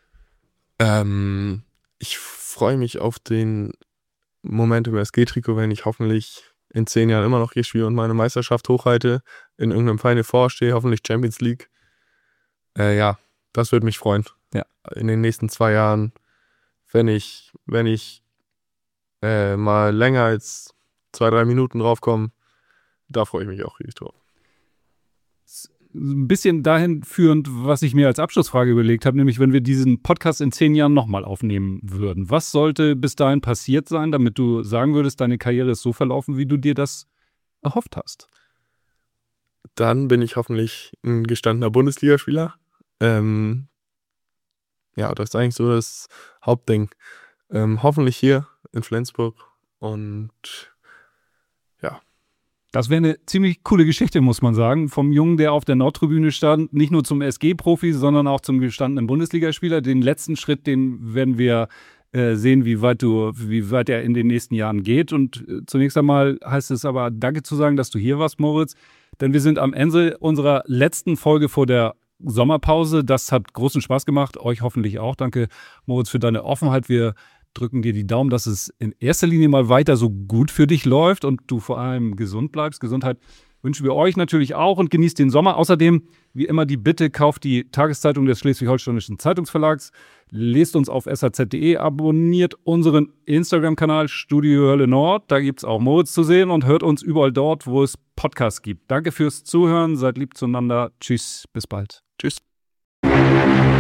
Ähm, ich freue mich auf den Moment im S G-Trikot, wenn ich hoffentlich in zehn Jahren immer noch hier spiele und meine Meisterschaft hochhalte, in irgendeinem Final Four stehe, hoffentlich Champions League. Äh, ja, das würde mich freuen. Ja. In den nächsten zwei Jahren, wenn ich, wenn ich äh, mal länger als zwei, drei Minuten draufkomme, da freue ich mich auch richtig drauf. Ein bisschen dahin führend, was ich mir als Abschlussfrage überlegt habe, nämlich wenn wir diesen Podcast in zehn Jahren nochmal aufnehmen würden. Was sollte bis dahin passiert sein, damit du sagen würdest, deine Karriere ist so verlaufen, wie du dir das erhofft hast? Dann bin ich hoffentlich ein gestandener Bundesligaspieler. Ähm, ja, das ist eigentlich so das Hauptding. Ähm, hoffentlich hier in Flensburg und ja. Das wäre eine ziemlich coole Geschichte, muss man sagen. Vom Jungen, der auf der Nordtribüne stand, nicht nur zum S G-Profi, sondern auch zum gestandenen Bundesligaspieler. Den letzten Schritt, den werden wir äh, sehen, wie weit du, wie weit er in den nächsten Jahren geht. Und äh, zunächst einmal heißt es aber, danke zu sagen, dass du hier warst, Moritz. Denn wir sind am Ende unserer letzten Folge vor der Sommerpause. Das hat großen Spaß gemacht, euch hoffentlich auch. Danke, Moritz, für deine Offenheit. Wir drücken dir die Daumen, dass es in erster Linie mal weiter so gut für dich läuft und du vor allem gesund bleibst. Gesundheit wünschen wir euch natürlich auch und genießt den Sommer. Außerdem, wie immer, die Bitte, kauft die Tageszeitung des Schleswig-Holsteinischen Zeitungsverlags, lest uns auf S H Z punkt de, abonniert unseren Instagram-Kanal Studio Hölle Nord, da gibt es auch Moritz zu sehen und hört uns überall dort, wo es Podcasts gibt. Danke fürs Zuhören, seid lieb zueinander. Tschüss, bis bald. Tschüss.